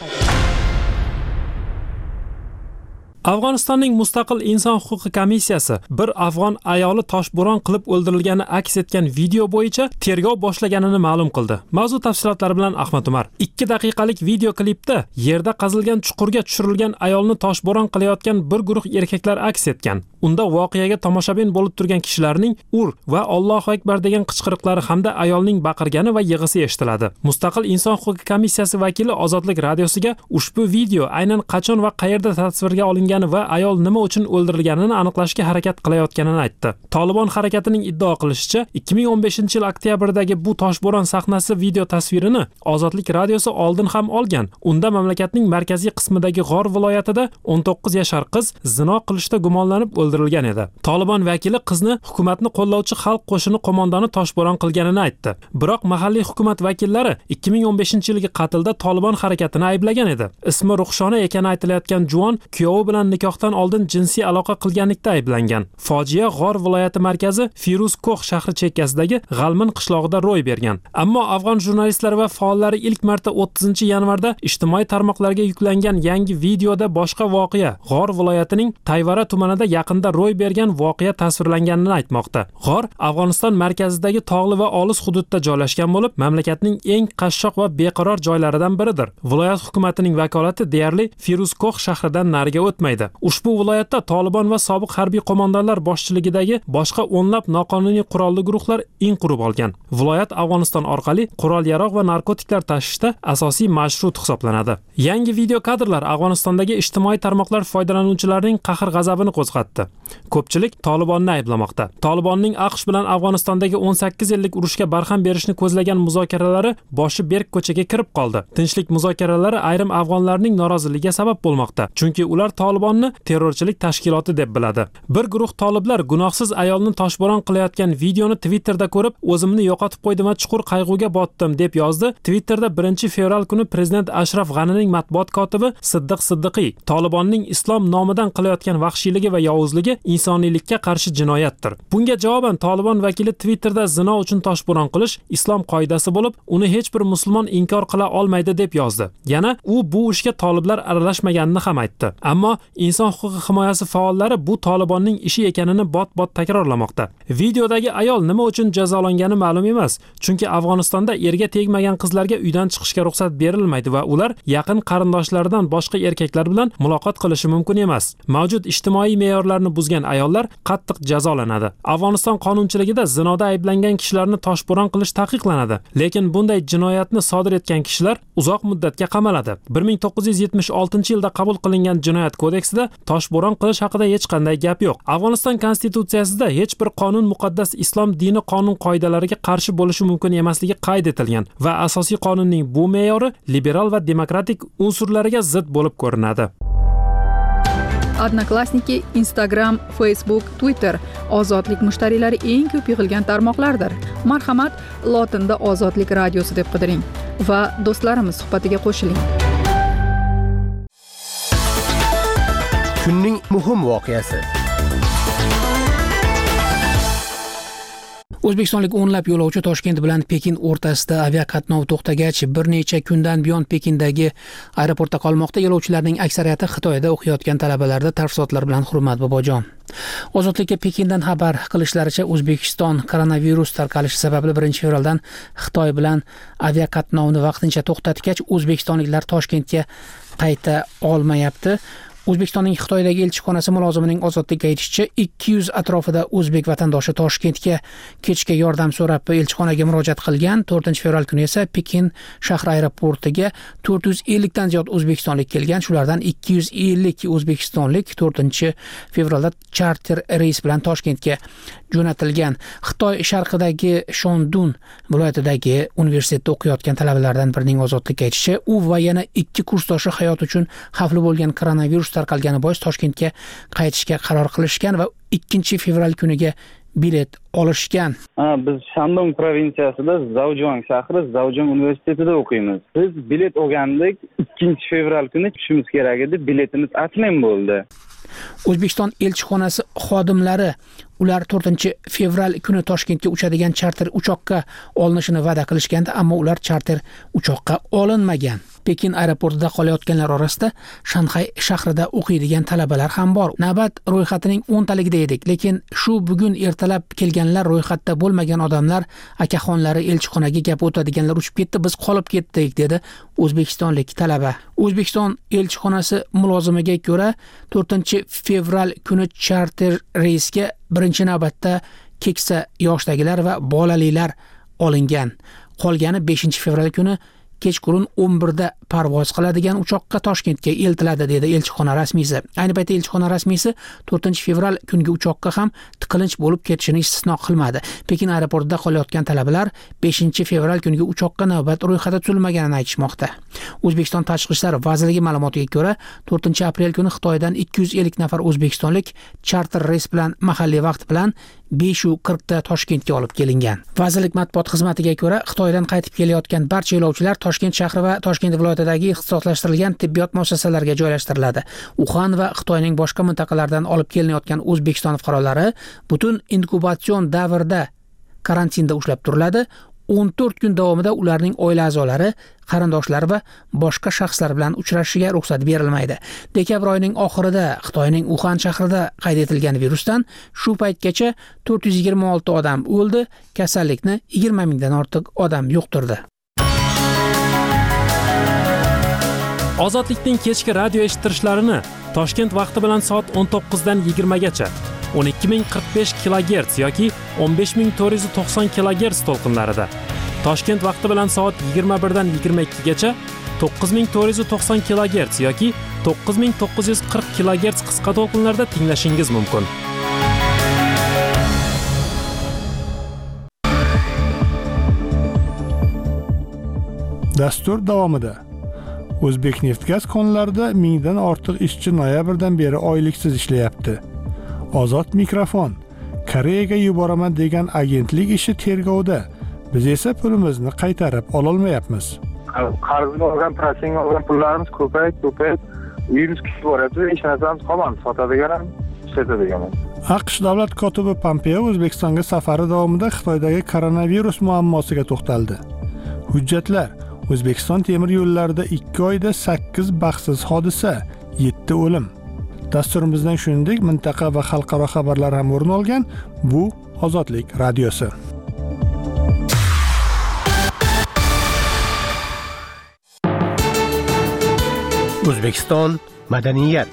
Afg'onistonning mustaqil inson huquqi komissiyasi bir afg'on ayoli toshbo'ron qilib o'ldirilgani aks etgan video bo'yicha tergov boshlaganini ma'lum qildi. Mavzu tafsilotlari bilan Ahmad Umar. 2 daqiqalik video klipda yerda qazilgan chuqurga tushirilgan ayolni toshbo'ron qilayotgan bir guruh erkaklar aks etgan. Unda voqeaga tomoshabin bo'lib turgan kishilarning ur va Allohu akbar degan qichqiriqlari hamda ayolning baqirgani va yig'isi eshitiladi. Mustaqil inson huquqi komissiyasi vakili Ozodlik radiosiga ushbu video aynan qachon va qayerda tasvirga olingan va ayol nima uchun o'ldirilganini aniqlashga harakat qilayotganini aytdi. Tolibon harakatining iddao qilishicha, 2015-yil oktyabrdagi bu toshbo'ron sahnasi video tasvirini Ozodlik radiosi oldin ham olgan. Unda mamlakatning markaziy qismidagi G'or viloyatida 19 yashar qiz zino qilishda gumonlanib o'ldirilgan edi. Tolibon vakili qizni hukumatni qo'llovchi xalq qo'shini qo'mondoni toshbo'ron qilganini aytdi. Biroq mahalliy hukumat vakillari 2015-yilgi qatlda Tolibon harakatini ayblagan edi. Ismi Ruxshona ekani aytilayotgan juvon kuyovi bilan nikohdan oldin jinsiy aloqa qilganlikda ayblangan. Fojia G'or viloyati markazi Firuz Ko'x shahri chekkasidagi G'almin qishlog'ida ro'y bergan. Ammo afg'on jurnalistlari va faollari ilk marta 30-yanvarda ijtimoiy tarmoqlarga yuklangan yangi videoda boshqa voqea G'or viloyatining Tayvara tumanida yaqinda ro'y bergan voqea tasvirlanganini aytmoqda. G'or Afg'oniston markazidagi tog'li va olis hududda joylashgan bo'lib, mamlakatning eng qashshoq va beqaror joylaridan biridir. Viloyat hukumatining vakolati deyarli Firuz Ko'x shahridan nariga o'tmaydi. bo'lmaydi. Ushbu viloyatda Taliban va sobiq harbiy qo'mondonlar boshchiligidagi boshqa o'nlab noqonuniy qurolli guruhlar in qurib olgan. Viloyat Afg'oniston orqali qurol-yarog' va narkotiklar tashishda asosiy marshrut hisoblanadi. Yangi video kadrlar Afg'onistondagi ijtimoiy tarmoqlar foydalanuvchilarining qahr-g'azabini qo'zg'atdi. Ko'pchilik Tolibonni ayblamoqda. Tolibonning AQSh bilan Afg'onistondagi 18 yillik urushga barham berishni ko'zlagan muzokaralari boshi berk ko'chaga kirib qoldi. Tinchlik muzokaralari ayrim afg'onlarning noroziligiga sabab bo'lmoqda, chunki ular Tolibonni terrorchilik tashkiloti deb biladi. Bir guruh toliblar gunohsiz ayolni toshbo'ron qilayotgan videoni Twitterda ko'rib, o'zimni yo'qotib qo'ydim va chuqur qayg'uga botdim deb yozdi. Twitterda 1-fevral kuni prezident Ashraf G'anining matbuot kotibi Siddiq Siddiqiy Tolibonning islom nomidan qilayotgan vahshiyligi va yovuzligi insoniylikka qarshi jinoyatdir. Bunga javoban Tolibon vakili Twitterda zino uchun toshbo'ron qilish islom qoidasi bo'lib, uni hech bir musulmon inkor qila olmaydi deb yozdi. Yana u bu ishga toliblar aralashmaganini ham aytdi. Ammo inson huquqi himoyasi faollari bu Tolibonning ishi ekanini bot-bot takrorlamoqda. Videodagi ayol nima uchun jazolangani ma'lum emas, chunki Afg'onistonda erga tegmagan qizlarga uydan chiqishga ruxsat berilmaydi va ular yaqin qarindoshlaridan boshqa erkaklar bilan muloqot qilishi mumkin emas. Mavjud ijtimoiy me'yorlarni buzgan ayollar qattiq jazolanadi. Afg'oniston qonunchiligida zinoda ayblangan kishilarni toshbo'ron qilish taqiqlanadi, lekin bunday jinoyatni sodir etgan kishilar uzoq muddatga qamaladi. 1976-yilda qabul qilingan jinoyat kodeksida toshbo'ron qilish haqida hech qanday gap yo'q. Afg'oniston konstitutsiyasida hech bir qonun muqaddas islom dini qonun qoidalariga qarshi bo'lishi mumkin emasligi qayd etilgan va asosiy qonunning bu me'yori liberal va demokratik unsurlariga zid bo'lib ko'rinadi. Odnoklassniki, Instagram, Facebook, Twitter ozodlik mushtariylari eng ko'p yig'ilgan tarmoqlardir. Marhamat, lotinda Ozodlik radiosi deb qidiring va do'stlarimiz suhbatiga qo'shiling. Kunning muhim voqeasi. O'zbekistonlik o'nlab yo'lovchi Toshkent bilan Pekin o'rtasida aviaqatnov to'xtagach, bir necha kundan buyon Pekindagi aeroportda qolmoqda. Yo'lovchilarning aksariyati Xitoyda o'qiyotgan talabalarda. Tafsilotlar bilan Hurmat Bobojon. Ozodlikka Pekindan xabar qilishlaricha, O'zbekiston koronavirus tarqalishi sababli 1-fevraldan Xitoy bilan aviaqatnovni vaqtincha to'xtatgach, o'zbekistonliklar Toshkentga qayta olmayapti. O'zbekistonning Xitoydagi elchixonasi mulozimining Ozodlikka aytishicha, 200 atrofida o'zbek vatandoshi Toshkentga ketishga yordam so'rab elchixonaga murojaat qilgan. 4-fevral kuni esa Pekin shahar aeroportiga 450 dan ziyod o'zbekistonlik kelgan. Shulardan 250 o'zbekistonlik 4-fevralda charter reys bilan Toshkentga jo'natilgan. Xitoy sharqidagi Shondun viloyatidagi universitetda o'qiyotgan talabalardan birining Ozodlikka aytishicha, u va yana 2 kursdoshi hayot uchun xavfli bo'lgan koronavirus tarqalgani bois Toshkentga qaytishga qaror qilishgan va 2-fevral kuniga bilet olishgan. Biz Shandong provinsiyasida Zaojuan shahri Zaojun universitetida o'qiymiz. Biz bilet olgandik, 2-fevral kuni tushimiz kerak edi, biletimiz atmen bo'ldi. O'zbekiston elchixonasi xodimlari ular 4-fevral kuni Toshkentga uchadigan charter uchoqqa olinishini va'da qilishgandi, ammo ular charter uchoqqa olinmagan. Pekin aeroportida qolayotganlar orasida Shanxay shahrida o'qiydigan talabalar ham bor. Navbat ro'yxatining 10 taligida edik, lekin shu bugun ertalab kelganlar ro'yxatda bo'lmagan odamlar, akaxonlari elchixonaga gap o'tadiganlar uchib ketdi, biz qolib ketdik, dedi o'zbekistonlik talaba. O'zbekiston elchixonasi mulozimiga ko'ra, 4-fevral kuni charter reysga birinchi navbatda keksa yoshdagilar va bolalilar olingan. Qolgani 5-fevral kuni kechqurun 11da parvoz qiladigan uchoqqa Toshkentga eltiladi, dedi elchixona rasmiysi. Ayni paytda elchixona rasmiysi 4-fevral kungi uchoqqa ham tiqilinch bo'lib ketishini istisno qilmadi. Pekin aeroportida qolayotgan talabalar 5-fevral kungi uchoqqa navbat ro'yxatda tutilmaganini aytishmoqda. O'zbekiston Tashqi ishlar vazirligi ma'lumotiga ko'ra, 4-aprel kuni Xitoydan 250 nafar o'zbekistonlik charter reys bilan mahalliy vaqt bilan 5:40da Toshkentga olib kelingan. Vazirlik matbuot xizmatiga ko'ra, Xitoydan qaytib kelayotgan barcha yo'lovchilar Toshkent shahri va Toshkent viloyatidagi ixtisoslashtirilgan tibbiyot muassasalariga joylashtiriladi. Uxan va Xitoyning boshqa mintaqalaridan olib kelinayotgan O'zbekiston fuqarolari butun inkubatsion davrda karantinda ushlab turiladi. 14 kun davomida ularning oila a'zolari, qarindoshlari va boshqa shaxslar bilan uchrashishiga ruxsat berilmaydi. Dekabr oyining oxirida Xitoyning Uxan shahrida qayd etilgan virusdan shu paytgacha 426 odam o'ldi, kasallikni 20 mingdan ortiq odam yuqtirdi. Ozodlikning kechki radio eshittirishlarini Toshkent vaqti bilan soat 19 dan 20 gacha 12045 kHz yoki 15490 kHz to'lqinlarida. Toshkent vaqti bilan soat 21 dan 22 gacha 9490 kHz yoki 9940 kHz qisqa to'lqinlarda tinglashingiz mumkin. Dastur davomida O'zbekneftgaz konlarida 1000 dan ortiq ishchi noyabrdan beri oyliksiz ishlayapti. Ozod mikrofon. Koreyaga yuboraman degan agentlik ishi tergovda. Biz esa pulimizni qaytarib ololmayapmiz. Qarzini olgan, protsentga olgan pullarimiz ko'payib, uyimiz kishib boryapti, hech narsamiz qolmadi, sotadigan ham, ishlatadigan ham. AQSh davlat kotibi Pompeo O'zbekistonga safari davomida Xitoydagi koronavirus muammosiga to'xtaldi. Hujjatlar: O'zbekiston temir yo'llarida 2 oyda 8 baxtsiz hodisa, 7 o'lim. Dasturimizdan shuningdek mintaqa va xalqaro xabarlar ham o'rin olgan. Bu Ozodlik radiosi. O'zbekiston madaniyat.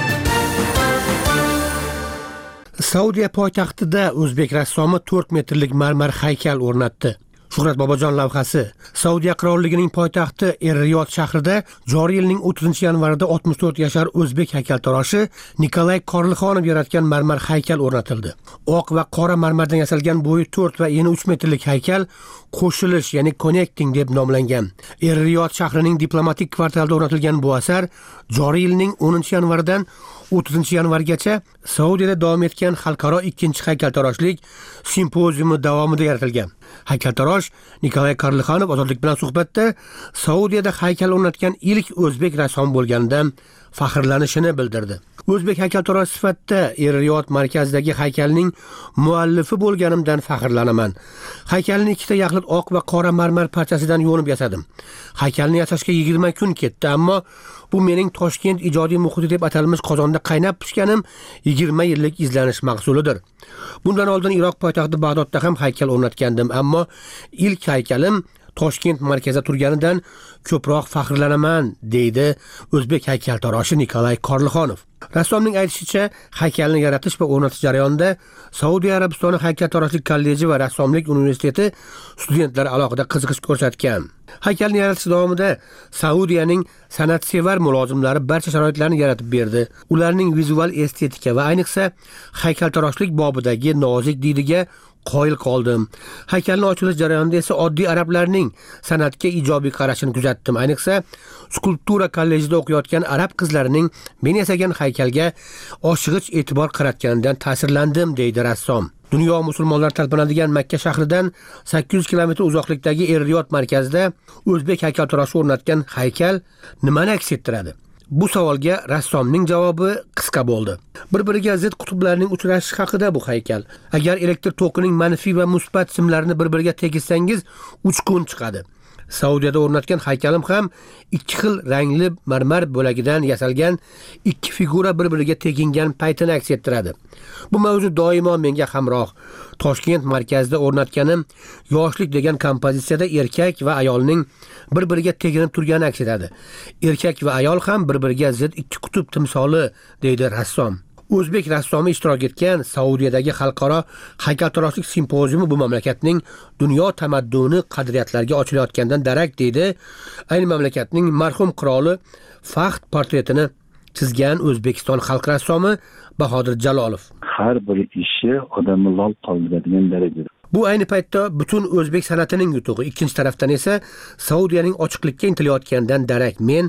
Saudiya poytaxtida o'zbek rassomi 4 metrlik marmar haykal o'rnatdi. Shuhrat Bobojon lavhasi. Saudiya qirolligining poytaxti Er-Riyod shahrida joriy yilning 30-yanvarida 64 yashar o'zbek haykaltaroshi Nikolay Korlixonov yaratgan marmar haykal o'rnatildi. Oq va qora marmardan yasalgan bo'yi 4 va eni 3 metrlik haykal qo'shilish, ya'ni connecting deb nomlangan. Er-Riyod shahrining diplomatik kvartalida o'rnatilgan bu asar joriy yilning 10-yanvaridan 30-yanvargacha Saudiyada davom etgan xalqaro 2-haykaltaroshlik simpoziumi davomida yaratilgan. Haykaltarosh Nikolay Korlixonov Ozodlik bilan suhbatda Saudiyada haykal o'rnatgan ilk o'zbek rassom bo'lganidan faxrlanishini bildirdi. O'zbek haykaltarosh sifatida Er-Riyod markazidagi haykalning muallifi bo'lganimdan faxrlanaman. Haykalni ikkita yaxlit oq va qora marmar parchasidan yo'nib yasadim. Haykalni yasashga 20 kun ketdi, ammo bu mening Toshkent ijodiy muhiti deb atalmish qozonda qaynab pishganim 20 yillik izlanish mahsulidir. Bundan oldin Iroq poytaxti Bag'dodda ham haykal o'rnatgandim, ammo ilk haykalim Toshkent markazida turganidan ko'proq faxrlanaman, deydi o'zbek haykaltaroshi Nikolay Korlixonov. Rassomning aytishicha, haykalni yaratish va o'rnatish jarayonida Saudiya Arabistoni haykaltaroshlik kolleji va rassomlik universiteti studentlari alohida qiziqish ko'rsatgan. Haykalni yaratish davomida Saudiyaning san'atsevar mulozimlari barcha sharoitlarni yaratib berdi. Ularning vizual estetika va ayniqsa haykaltaroshlik bobidagi nozik didiga qoyil qoldim. Haykalning ochilish jarayonida esa oddiy arablarning san'atga ijobiy qarashini kuzatdim. Ayniqsa skulptura kollejida o'qiyotgan arab qizlarining men yasagan haykalga oshig'ich e'tibor qaratganidan ta'sirlandim, deydi rassom. Dunyo musulmonlari talpinadigan Makka shahridan 800 km uzoqlikdagi Er-Riyod markazida o'zbek haykaltaroshi o'rnatgan haykal nimani aks ettiradi? Bu savolga rassomning javobi qisqa bo'ldi. Bir-biriga zid qutblarning uchrashishi haqida bu haykal. Agar elektr tokining manfiy va musbat simlarini bir-biriga tegizsangiz 3 kun chiqadi. Saudiyada o'rnatgan haykalim ham 2 xil rangli marmar bo'lagidan yasalgan 2 figura bir-biriga tegingan paytini aks ettiradi. Bu mavzu doimo menga hamroh. Toshkent markazida o'rnatganim yoshlik degan kompozitsiyada erkak va ayolning bir-biriga teginib turgani aks etadi. Erkak va ayol ham bir-biriga zid 2 qutb timsoli, deydi rassom. O'zbek rassomi ishtirok etgan Saudiyadagi xalqaro haykaltaroshlik simpoziumi bu mamlakatning dunyo tamadduni qadriyatlariga ochilayotgandan darak, deydi ayni mamlakatning marhum qiroli Fahd portretini chizgan O'zbekiston xalq rassomi Bahodir Jalolov. Har bir ishi odamni lol qoldiradigan darajada. Bu ayni paytda butun o'zbek san'atining yutug'i. Ikkinchi tarafdan esa Saudiyaning ochiqlikka intilayotganidan darak. Men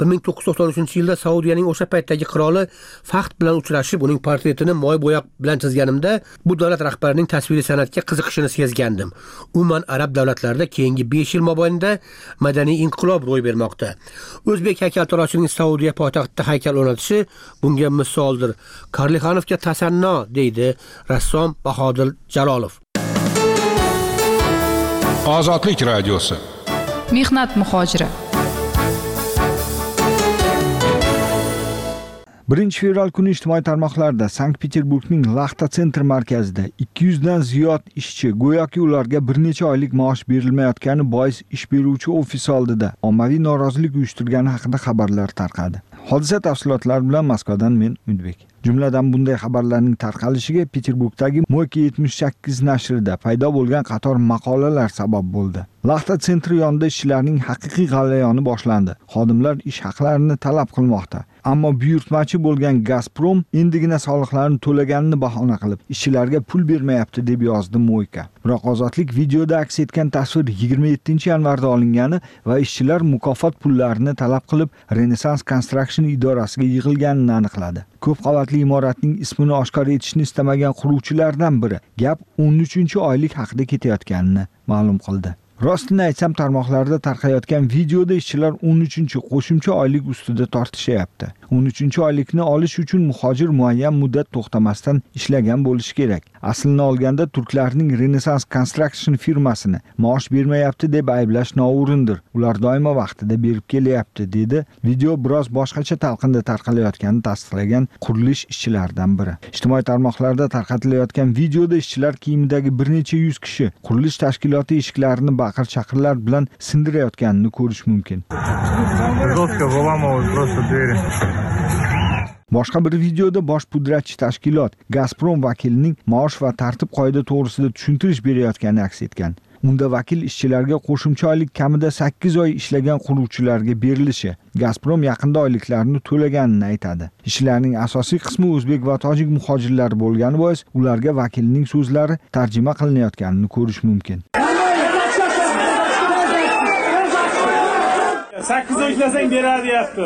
1993-yilda Saudiyaning o'sha paytdagi qiroli Fahd bilan uchrashib, uning portretini moy bo'yoq bilan chizganimda bu davlat rahbarining tasviriy san'atga qiziqishini sezgandim. Umuman arab davlatlarida keyingi 5 yil mobaynida madaniy inqilob ro'y bermoqda. O'zbek haykaltaroshining Saudiya poytaxtida haykal o'rnatishi bunga misoldir. Korlixonovga tasanno, deydi rassom Bahodir Jalolov. Ozodlik radiosi. Mehnat muhojiri. 1-fevral kuni ijtimoiy tarmoqlarda Sankt-Peterburgning Laxta Center markazida 200 dan ziyod ishchi go'yoki ularga bir necha oylik maosh berilmayotgani bois ish beruvchi ofis oldida ommaviy norozilik uyushtirgani haqida xabarlar tarqadi. Hodisa tafsilotlari bilan Moskvadan men Umidbek. Jumladan bunday xabarlarning tarqalishiga Peterburgdagi Mo'ki 78 nashrida paydo bo'lgan qator maqolalar sabab bo'ldi. Laxta sentri yonida ishchilarning haqiqiy g'alayoni boshlandi. Xodimlar ish haqlarini talab qilmoqda. Ammo buyurtmachi bo'lgan Gazprom endigina soliqlarni to'laganini bahona qilib, ishchilarga pul bermayapti deb yozdi Mo'ka. Biroq Ozodlik videoda aks etgan tasvir 27-yanvarda olingani va ishchilar mukofot pullarini talab qilib Renaissance Construction idorasiga yig'ilganini aniqladi. Ko'p qavatli imoratning ismini oshkor etishni istamagan quruvchilardan biri gap 13-oylik haqida ketayotganini ma'lum qildi. Rostini aytsam, tarmoqlarda tarqayotgan videoda ishchilar 13-qo'shimcha oylik ustida tortishyapti. 13-oylikni olish uchun muhojir muayyan muddat to'xtamasdan ishlagan bo'lishi kerak. Aslini olganda turklarning Renaissance Construction firmasini maosh bermayapti deb ayblash noo'rindir. Ular doimo vaqtida berib kelyapti, dedi. Video biroz boshqacha talqinda tarqalayotganini tasdiqlagan qurilish ishchilaridan biri. Ijtimoiy tarmoqlarda tarqatilayotgan videoda ishchilar kiyimidagi bir necha yuz kishi qurilish tashkiloti eshiklarini baqir-chaqirlar bilan sindirayotganini ko'rish mumkin. Boshqa bir videoda bosh pudratchi tashkilot Gazprom vakilining maosh va tartib-qoida to'g'risida tushuntirish berayotgani aks etgan. Unda vakil ishchilarga qo'shimcha oylik kamida 8 oy ishlagan quruvchilarga berilishi, Gazprom yaqinda oyliklarini to'laganini aytadi. Ishchilarning asosiy qismi o'zbek va tojik muhojirlar bo'lgani bois, ularga vakilning so'zlari tarjima qilinayotganini ko'rish mumkin. 8 oy ishlasang beradi deyapti.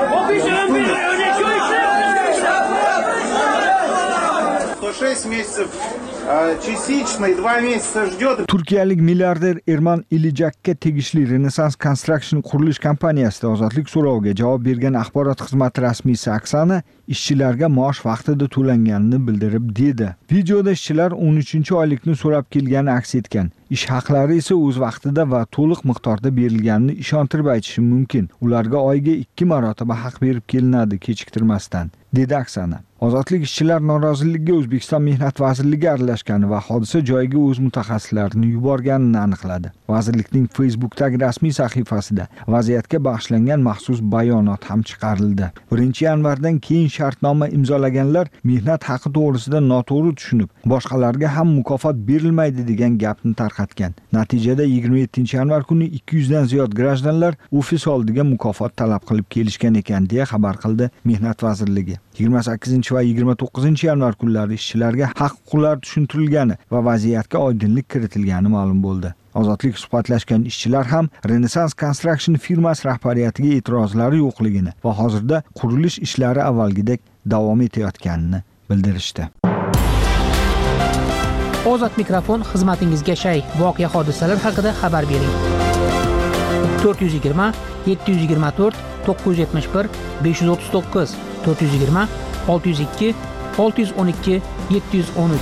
Частично и 2 месяца ждет. Turkiyalik milliarder Erman Ilijakka tegishli Renaissance Construction qurilish kompaniyasida ozodlik so'roviga javob bergan axborot xizmati rasmiysi Oksana ishchilarga maosh vaqtida to'langanini bildirib dedi. Videoda ishchilar 13-oylikni so'rab kelgani aks etgan. Ish haqlari esa o'z vaqtida va to'liq miqdorda berilganini ishontirib aytishim mumkin. Ularga oyiga 2 marotaba haq berib kelinadi kechiktirmasdan, dedi Oksana. Ozodlik ishchilar noroziligiga O'zbekiston Mehnat vazirligi aralashgani va hodisa joyiga o'z mutaxassislarini yuborganini aniqladi. Vazirlikning Facebook'dagi rasmiy sahifasida vaziyatga bag'ishlangan maxsus bayonot ham chiqarildi. 1-yanvardan keyin shartnoma imzolaganlar mehnat haqi to'g'risida noto'g'ri tushunib, boshqalarga ham mukofot berilmaydi degan gapni tarqatgan. Natijada 27-yanvar kuni 200 dan ziyod grajdanlar ofis oldiga mukofot talab qilib kelishgan ekan, deya xabar qildi Mehnat vazirligi. 28 va 29-yanvar kunlari ishchilarga haq-huquqlar tushuntirilgani va vaziyatga oydinlik kiritilgani ma'lum bo'ldi. Ozodlik suhbatlashgan ishchilar ham Renaissance Construction firmasi rahbariyatiga e'tirozlari yo'qligini va hozirda qurilish ishlari avvalgidek davom etayotganini bildirishdi. Ozod mikrofon xizmatingizga shay. Voqea hodisalar haqida xabar bering. 420 724 971 539 420 602 612 713.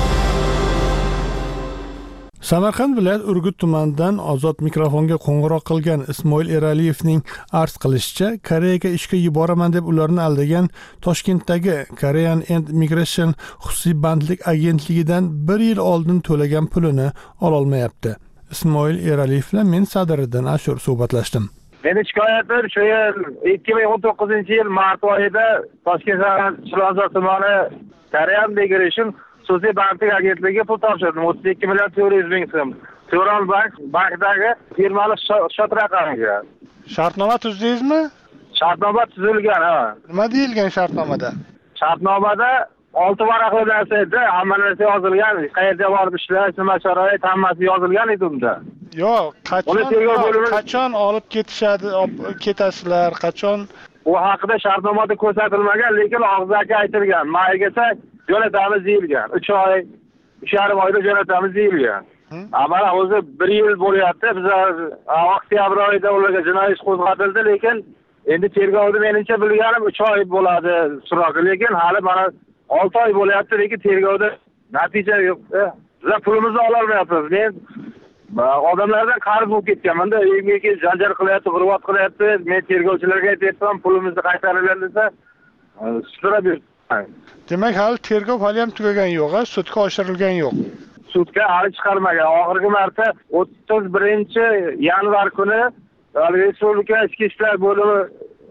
Samarqand viloyat Urgut tumanidan Ozod mikrofonga qo'ng'iroq qilgan Ismoil Eraliyevning arz qilishicha, Koreyaga ishga yuboraman deb ularni aldagan Toshkentdagi Korean and Migration xususiy bandlik agentligidan 1 yil oldin to'lagan pulini ololmayapti. Ismoil Eraliyev bilan men Sadiriddin Ashur suhbatlashdim. Meni shikoyatim shu yil 2019-yil mart oyida Toshkent shahar Chilonzor tumani Korean Migration xususiy bandlik agentligi pul topshirdim. 32 million 400 ming so'm. Turon bankdagi firmalik shot raqamiga. Shartnoma tuzdingizmi? Shartnoma tuzilgan, ha. Nima deyilgan shartnomada? Shartnomada 6 varaqli narsa edi, hamma narsa yozilgan. Qayerga borib ishlash, nima sharoit, hammasi yozilgan edi unda. Yo'q, qachon olib ketasizlar, qachon? U haqida shartnomada ko'rsatilmagan, lekin og'zaki aytilgan. Maygacha jo'natamiz deyilgan. 3 oy, 3,5 oyda jo'natamiz deyilgan. Ammo o'zi 1 yil bo'lyapti. Biz oktyabr oyida ularga jinoiy ish qo'zg'atildi, lekin endi tergovda menimcha bilganim 3 oy bo'ladi srogi, lekin hali mana 6 oy bo'lyapti, lekin tergovda natija yo'q. Bizlar pulimizni ola olmayapmiz. Men odamlardan qarz bo'lib ketganman-da, uyimga janjal qilyapti, g'urvat qilyapti. Men tergovchilarga aytyapman, pulimizni qaytaringlar desa, so'rab yuribman. Demak, hali tergov hali ham tugagan yo'q, sudga oshirilgan yo'q. Sudga hali chiqarmagan. Oxirgi marta 31-yanvar kuni Respublika Ichki ishlar bo'limi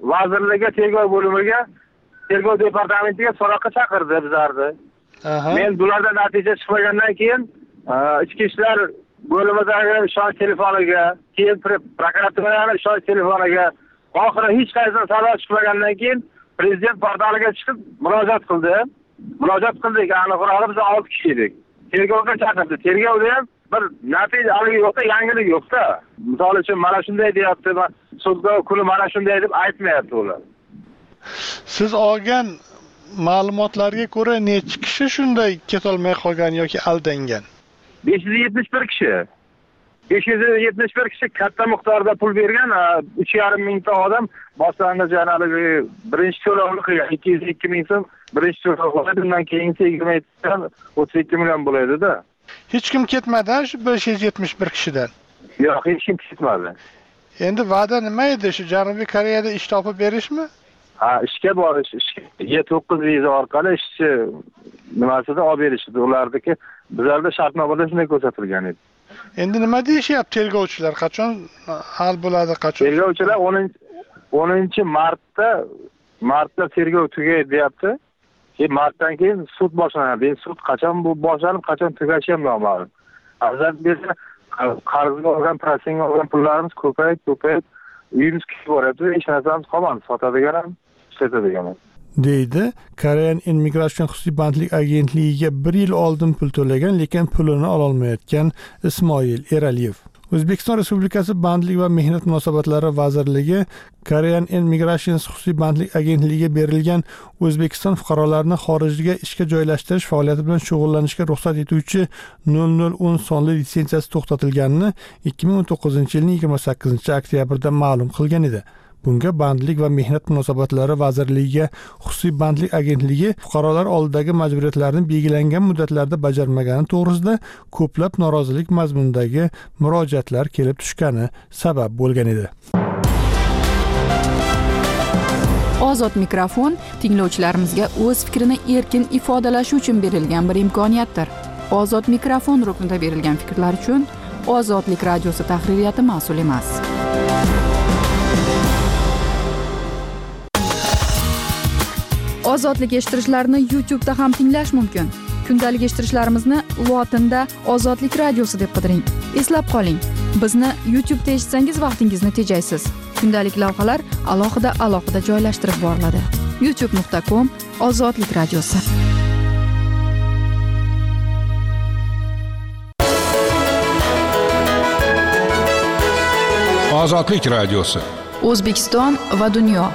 vazirligiga, tergov bo'limiga, tergov departamentiga so'roqqa chaqirdi bizlarni. Men bulardan natija chiqmagandan keyin ichki ishlar bo'limidagi ishonch telefoniga, keyin prokuraturaning ishonch telefoniga, oxiri hech qaysidan sado chiqmagandan keyin prezident portaliga chiqib murojaat qildik. Aniqrog'i biz 6 kishi edik. Tergovga chaqirdi. Tergovda ham bir natija yo'qda, yangilik yo'qda. Misol uchun mana shunday deyapti, sudga kuni mana shunday deb aytmayapti ular. Siz olgan ma'lumotlarga ko'ra necha kishi shunday ketolmay qolgan yoki aldangan? 571 kishi. 571 kishi katta miqdorda pul bergan, 3,5 mingta odam boshlang'ich janaligi birinchi to'lovni qilgan. 202 ming so'm birinchi to'lov bo'ladi, undan keyingi 32 million bo'ladi-da. Hech kim ketmadi shu 571 kishidan. Yo'q, hech kim ketmadi. Endi va'da nima edi? Shu Janubiy Koreyada ish topib berishmi? Ishga borish, E9 viza orqali ishchi nimasida olib berishdi. Ularniki bizlarda shartnomada shunday ko'rsatilgan edi. Endi nima deyishyapti tergovchilar? Qachon hal bo'ladi, qachon? Tergovchilar 10-martda tergov tugaydi deyapti. Martdan keyin sud boshlanadi. Sud qachon bu boshlanib, qachon tugashi ham noma'lum. Azal bersa qarzga olgan, prosenga olgan pullarimiz ko'payib, uyimiz kuyib boryapti. Hech narsamiz qolmadi, sotadigan ham, ishlatadigan ham. deydi Korean Immigration xususiy bandlik agentligiga 1 yil oldin pul to'lagan, lekin pulini ololmayotgan Ismoil Eraliyev. O'zbekiston Respublikasi Bandlik va mehnat munosabatlari vazirligi Korean Immigration xususiy bandlik agentligiga berilgan O'zbekiston fuqarolarini xorijga ishga joylashtirish faoliyati bilan shug'ullanishga ruxsat etuvchi 0010 sonli litsenziyasi to'xtatilganini 2019-yilning 28-oktyabrda ma'lum qilgan edi. Bunga Bandlik va mehnat munosabatlari vazirligiga xususiy bandlik agentligi fuqarolar oldidagi majburiyatlarni belgilangan muddatlarda bajarmagani to'g'risida ko'plab norozilik mazmunidagi murojaatlar kelib tushgani sabab bo'lgan edi. Ozod mikrofon tinglovchilarimizga o'z fikrini erkin ifodalashi uchun berilgan bir imkoniyatdir. Ozod mikrofon ruknida berilgan fikrlar uchun Ozodlik radiosi tahririyati mas'ul emas. Ozodlik eshittirishlarni YouTube'da ham tinglash mumkin. Kundalik eshittirishlarimizni lotinda Ozodlik radiosi deb qidiring. Eslab qoling, bizni YouTube'da eshitsangiz vaqtingizni tejaysiz. Kundalik lavhalar alohida joylashtirib boriladi. youtube.com/Ozodlik radiosi. Ozodlik radiosi. O'zbekiston va dunyo.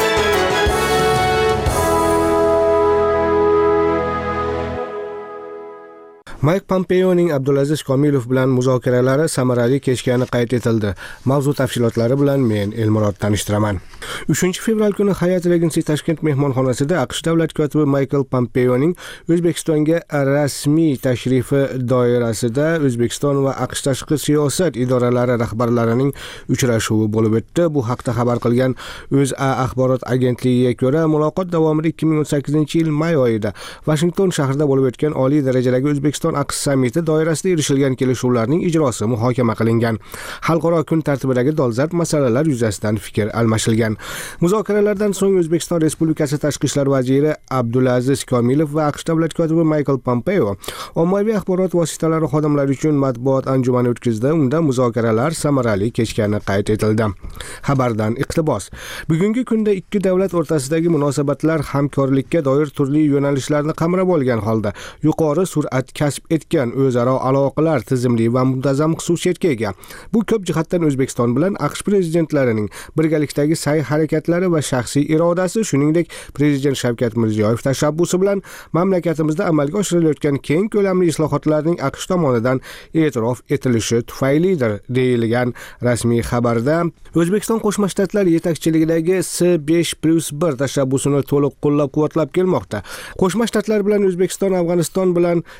Mike Pompeoning Abdulaziz Komilov bilan muzokaralari samarali kechgani qayd etildi. Mavzu tafsilotlari bilan men Elmurod tanishtiraman. 3-fevral kuni Hyatt Regency Tashkent mehmonxonasida AQSh davlat kotibi Michael Pompeoning O'zbekistonga rasmiy tashrifi doirasida O'zbekiston va AQSh tashqi siyosat idoralari rahbarlarining uchrashuvi bo'lib o'tdi. Bu haqda xabar qilgan O'zA axborot agentligiga ko'ra, muloqot davomida 2018-yil may oyida Washington shahrida bo'lib o'tgan oliy darajadagi O'zbekiston AQSh sammiti doirasida erishilgan kelishuvlarning ijrosi muhokama qilingan. Xalqaro kun tartibidagi dolzarb masalalar yuzasidan fikr almashilgan. Muzokaralardan so'ng O'zbekiston Respublikasi Tashqi ishlar vaziri Abdulaziz Komilov va AQSh davlat kotibi Michael Pompeo ommaviy axborot vositalari xodimlari uchun matbuot anjumani o'tkazdi. Unda muzokaralar samarali kechgani qayd etildi. Xabardan iqtibos. Bugungi kunda ikki davlat o'rtasidagi munosabatlar hamkorlikka doir turli yo'nalishlarni qamrab olgan holda yuqori sur'at kasb etgan o'zaro aloqalar tizimli va muntazam xususiyatga ega. Bu ko'p jihatdan O'zbekiston bilan AQSh prezidentlarining birgalikdagi sa'y-harakatlari va shaxsiy irodasi, shuningdek Prezident Shavkat Mirziyoyev tashabbusi bilan mamlakatimizda amalga oshirilayotgan keng ko'lamli islohotlarning AQSh tomonidan e'tirof etilishi tufaylidir, deyilgan rasmiy xabarda. O'zbekiston Qo'shma Shtatlar yetakchiligidagi S5+1 tashabbusini to'liq qo'llab-quvvatlab kelmoqda. Qo'shma Shtatlar bilan O'zbekiston Afg'oniston bilan chegarada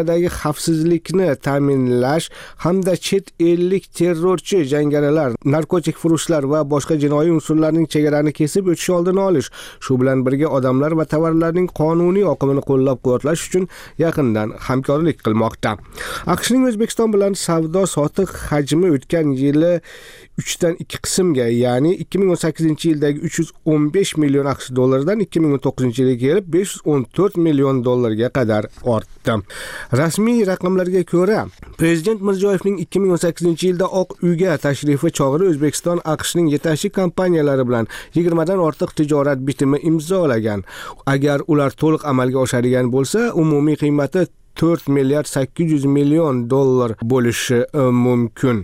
mintaqadagi xavfsizlikni ta'minlash hamda chet ellik terrorchi jangarilar, narkotik furushlar va boshqa jinoiy unsurlarning chegarani kesib o'tishi oldini olish, shu bilan birga odamlar va tovarlarning qonuniy oqimini qo'llab-quvvatlash uchun yaqindan hamkorlik qilmoqda. AQShning O'zbekiston bilan savdo-sotiq hajmi o'tgan yili 3dan 2 qismga, ya'ni 2018-yildagi 315 million AQSh dollaridan 2019-yilga kelib 514 million dollarga qadar ortdi. Rasmiy raqamlarga ko'ra, Prezident Mirziyoyevning 2018-yilda Oq uyga tashrifi chog'ida O'zbekiston AQShning yetakchi kompaniyalari bilan 20 dan ortiq tijorat bitimi imzolagan. Agar ular to'liq amalga oshadigan bo'lsa, umumiy qiymati 4 milliard 800 million dollar bo'lishi mumkin.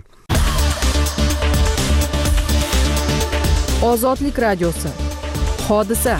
Ozodlik radiosi. Hodisa.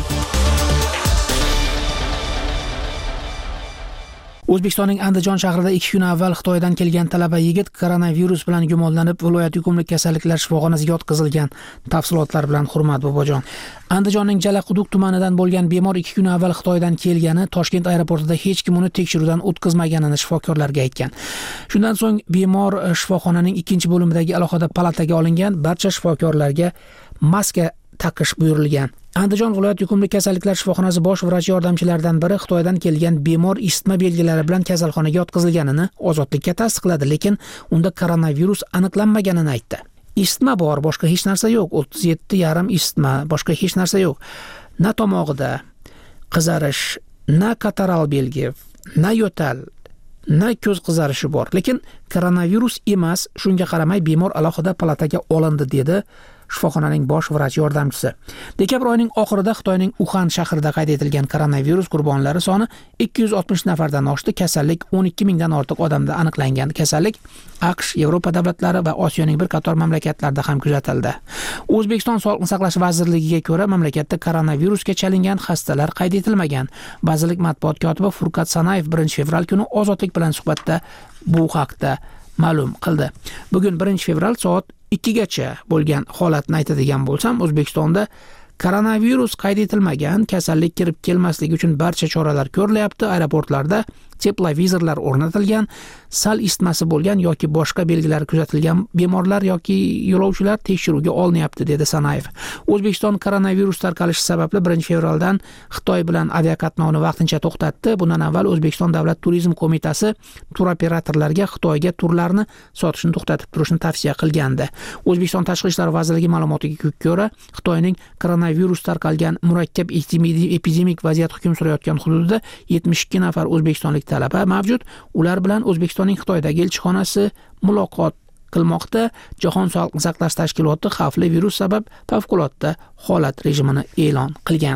O'zbekistonning Andijon shahrida 2 kun avval Xitoydan kelgan talaba yigit koronavirus bilan gumonlanib viloyat yuqumli kasalliklar shifoxonasiga yotqizilgan. Tafsilotlar bilan Hurmat Bobojon. Andijonning Jalaquduq tumanidan bo'lgan bemor 2 kun avval Xitoydan kelgani, Toshkent aeroportida hech kim uni tekshiruvdan o'tkazmaganini shifokorlarga aytgan. Shundan so'ng bemor shifoxonaning 2-bo'limidagi alohida palataga olingan, barcha shifokorlarga maska taqish buyurilgan. Andijon viloyat yuqumli kasalliklar shifoxonasi bosh vrach yordamchilaridan biri Xitoydan kelgan bemor isitma belgilari bilan kasalxonaga yotqizilganini Ozodlikka tasdiqladi, lekin unda koronavirus aniqlanmaganini aytdi. Isitma bor, boshqa hech narsa yo'q. 37,5 isitma, boshqa hech narsa yo'q. Na tomog'ida qizarish, na kataral belgi, na yo'tal, na ko'z qizarishi bor, lekin koronavirus emas. Shunga qaramay bemor alohida palataga olindi, dedi shifoxonaning bosh vrach yordamchisi. Dekabr oyining oxirida Xitoyning Uxan shahrida qayd etilgan koronavirus qurbonlari soni 260 nafardan oshdi. Kasallik 12 mingdan ortiq odamda aniqlangan. Kasallik AQSh, Yevropa davlatlari va Osiyoning bir qator mamlakatlarida ham kuzatildi. O'zbekiston Sog'liqni saqlash vazirligiga ko'ra, mamlakatda koronavirusga chalingan xastalar qayd etilmagan. Vazirlik matbuot kotibi Furqat Sanayev 1-fevral kuni Ozodlik bilan suhbatda bu haqda ma'lum qildi. Bugun 1-fevral soat 2gacha bo'lgan holatni aytadigan bo'lsam, O'zbekistonda koronavirus qayd etilmagan, kasallik kirib kelmasligi uchun barcha choralar ko'rilyapti. Aeroportlarda teplovizorlar o'rnatilgan, sal isitmasi bo'lgan yoki boshqa belgilar kuzatilgan bemorlar yoki yo'lovchilar tekshiruvga olinyapti, dedi Sanayev. O'zbekiston koronavirus tarqalishi sababli 1-fevraldan Xitoy bilan aviaqatnovni vaqtincha to'xtatdi. Bundan avval O'zbekiston Davlat turizm qo'mitasi turoperatorlarga Xitoyga turlarni sotishni to'xtatib turishni tavsiya qilgandi. O'zbekiston Tashqi ishlar vazirligi ma'lumotiga ko'ra, Xitoyning koronavirus tarqalgan murakkab epidemik vaziyat hukm surayotgan hududida 72 nafar o'zbekistonlik talaba mavjud. Ular bilan O'zbekistonning Xitoydagi elchixonasi muloqot qilmoqda. Jahon Sog'liqni saqlash tashkiloti xavfli virus sabab favqulodda holat rejimini e'lon qilgan.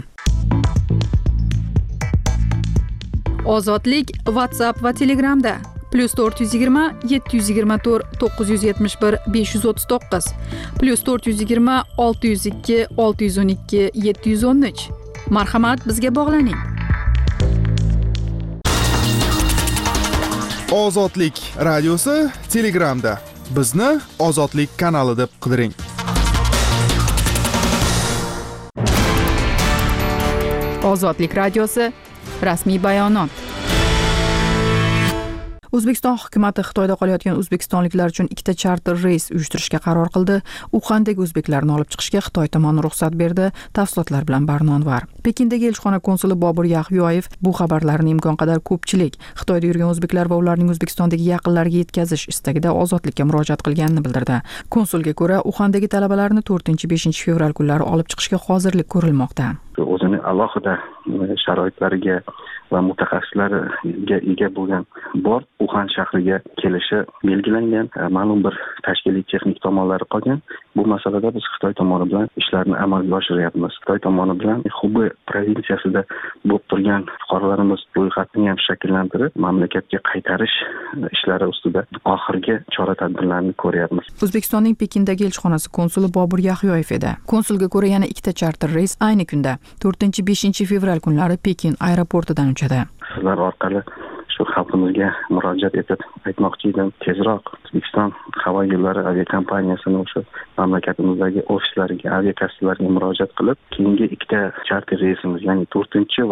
Ozodlik WhatsApp va Telegramda +420 724 971 539 +420 602 612 713. Marhamat, bizga bog'laning. Ozodlik radiosi Telegramda. Bizni Ozodlik kanali deb qidiring. Ozodlik radiosi rasmiy bayonot. O'zbekiston hukumatı Xitoyda qolayotgan o'zbekistonliklar uchun 2 charter reys uyushtirishga qaror qildi. Uxandagi o'zbeklarni olib chiqishga Xitoy tomoni ruxsat berdi. Tafsilotlar bilan Barnonvar. Pekindagi elchixona konsuli Bobur Yaxyoyev bu xabarlarni imkon qadar ko'pchilik Xitoyda yurgan o'zbeklar va ularning O'zbekistondagi yaqinlariga yetkazish istagida ozodlikka murojaat qilganini bildirdi. Konsulga ko'ra, Uxandagi talabalarni 4-5 fevral kunlari olib chiqishga hozirlik ko'rilmoqda. O'zini alohida sharoitlariga va mutaxassislariga ega bo'lgan bor Uxan shahriga kelishi belgilangan. Ma'lum bir tashkiliy texnik tomonlari qolgan. Bu masalada biz Xitoy tomoni bilan ishlarni amalga oshiryapmiz. Xitoy tomoni bilan Xubey provinsiyasida bo'lib turgan fuqarolarimiz ro'yxatini ham shakllantirib, mamlakatga qaytarish ishlari ustida oxirgi chora-tadbirlarni ko'ryapmiz. O'zbekistonning Pekindagi elchixonasi konsuli Bobur Yaxyoyev edi. Konsulga ko'ra, yana 2 charter reys ayni kunda 4-5 fevral kunlari Pekin aeroportidan uchadi. Sizlar orqali shu xalqimizga murojaat etib aytmoqchi edim, tezroq O'zbekiston havo yo'llari aviakompaniyasini o'sha mamlakatimizdagi ofislariga, aviakassalarga murojaat qilib, keyingi 2 charter reysimiz, ya'ni 4 va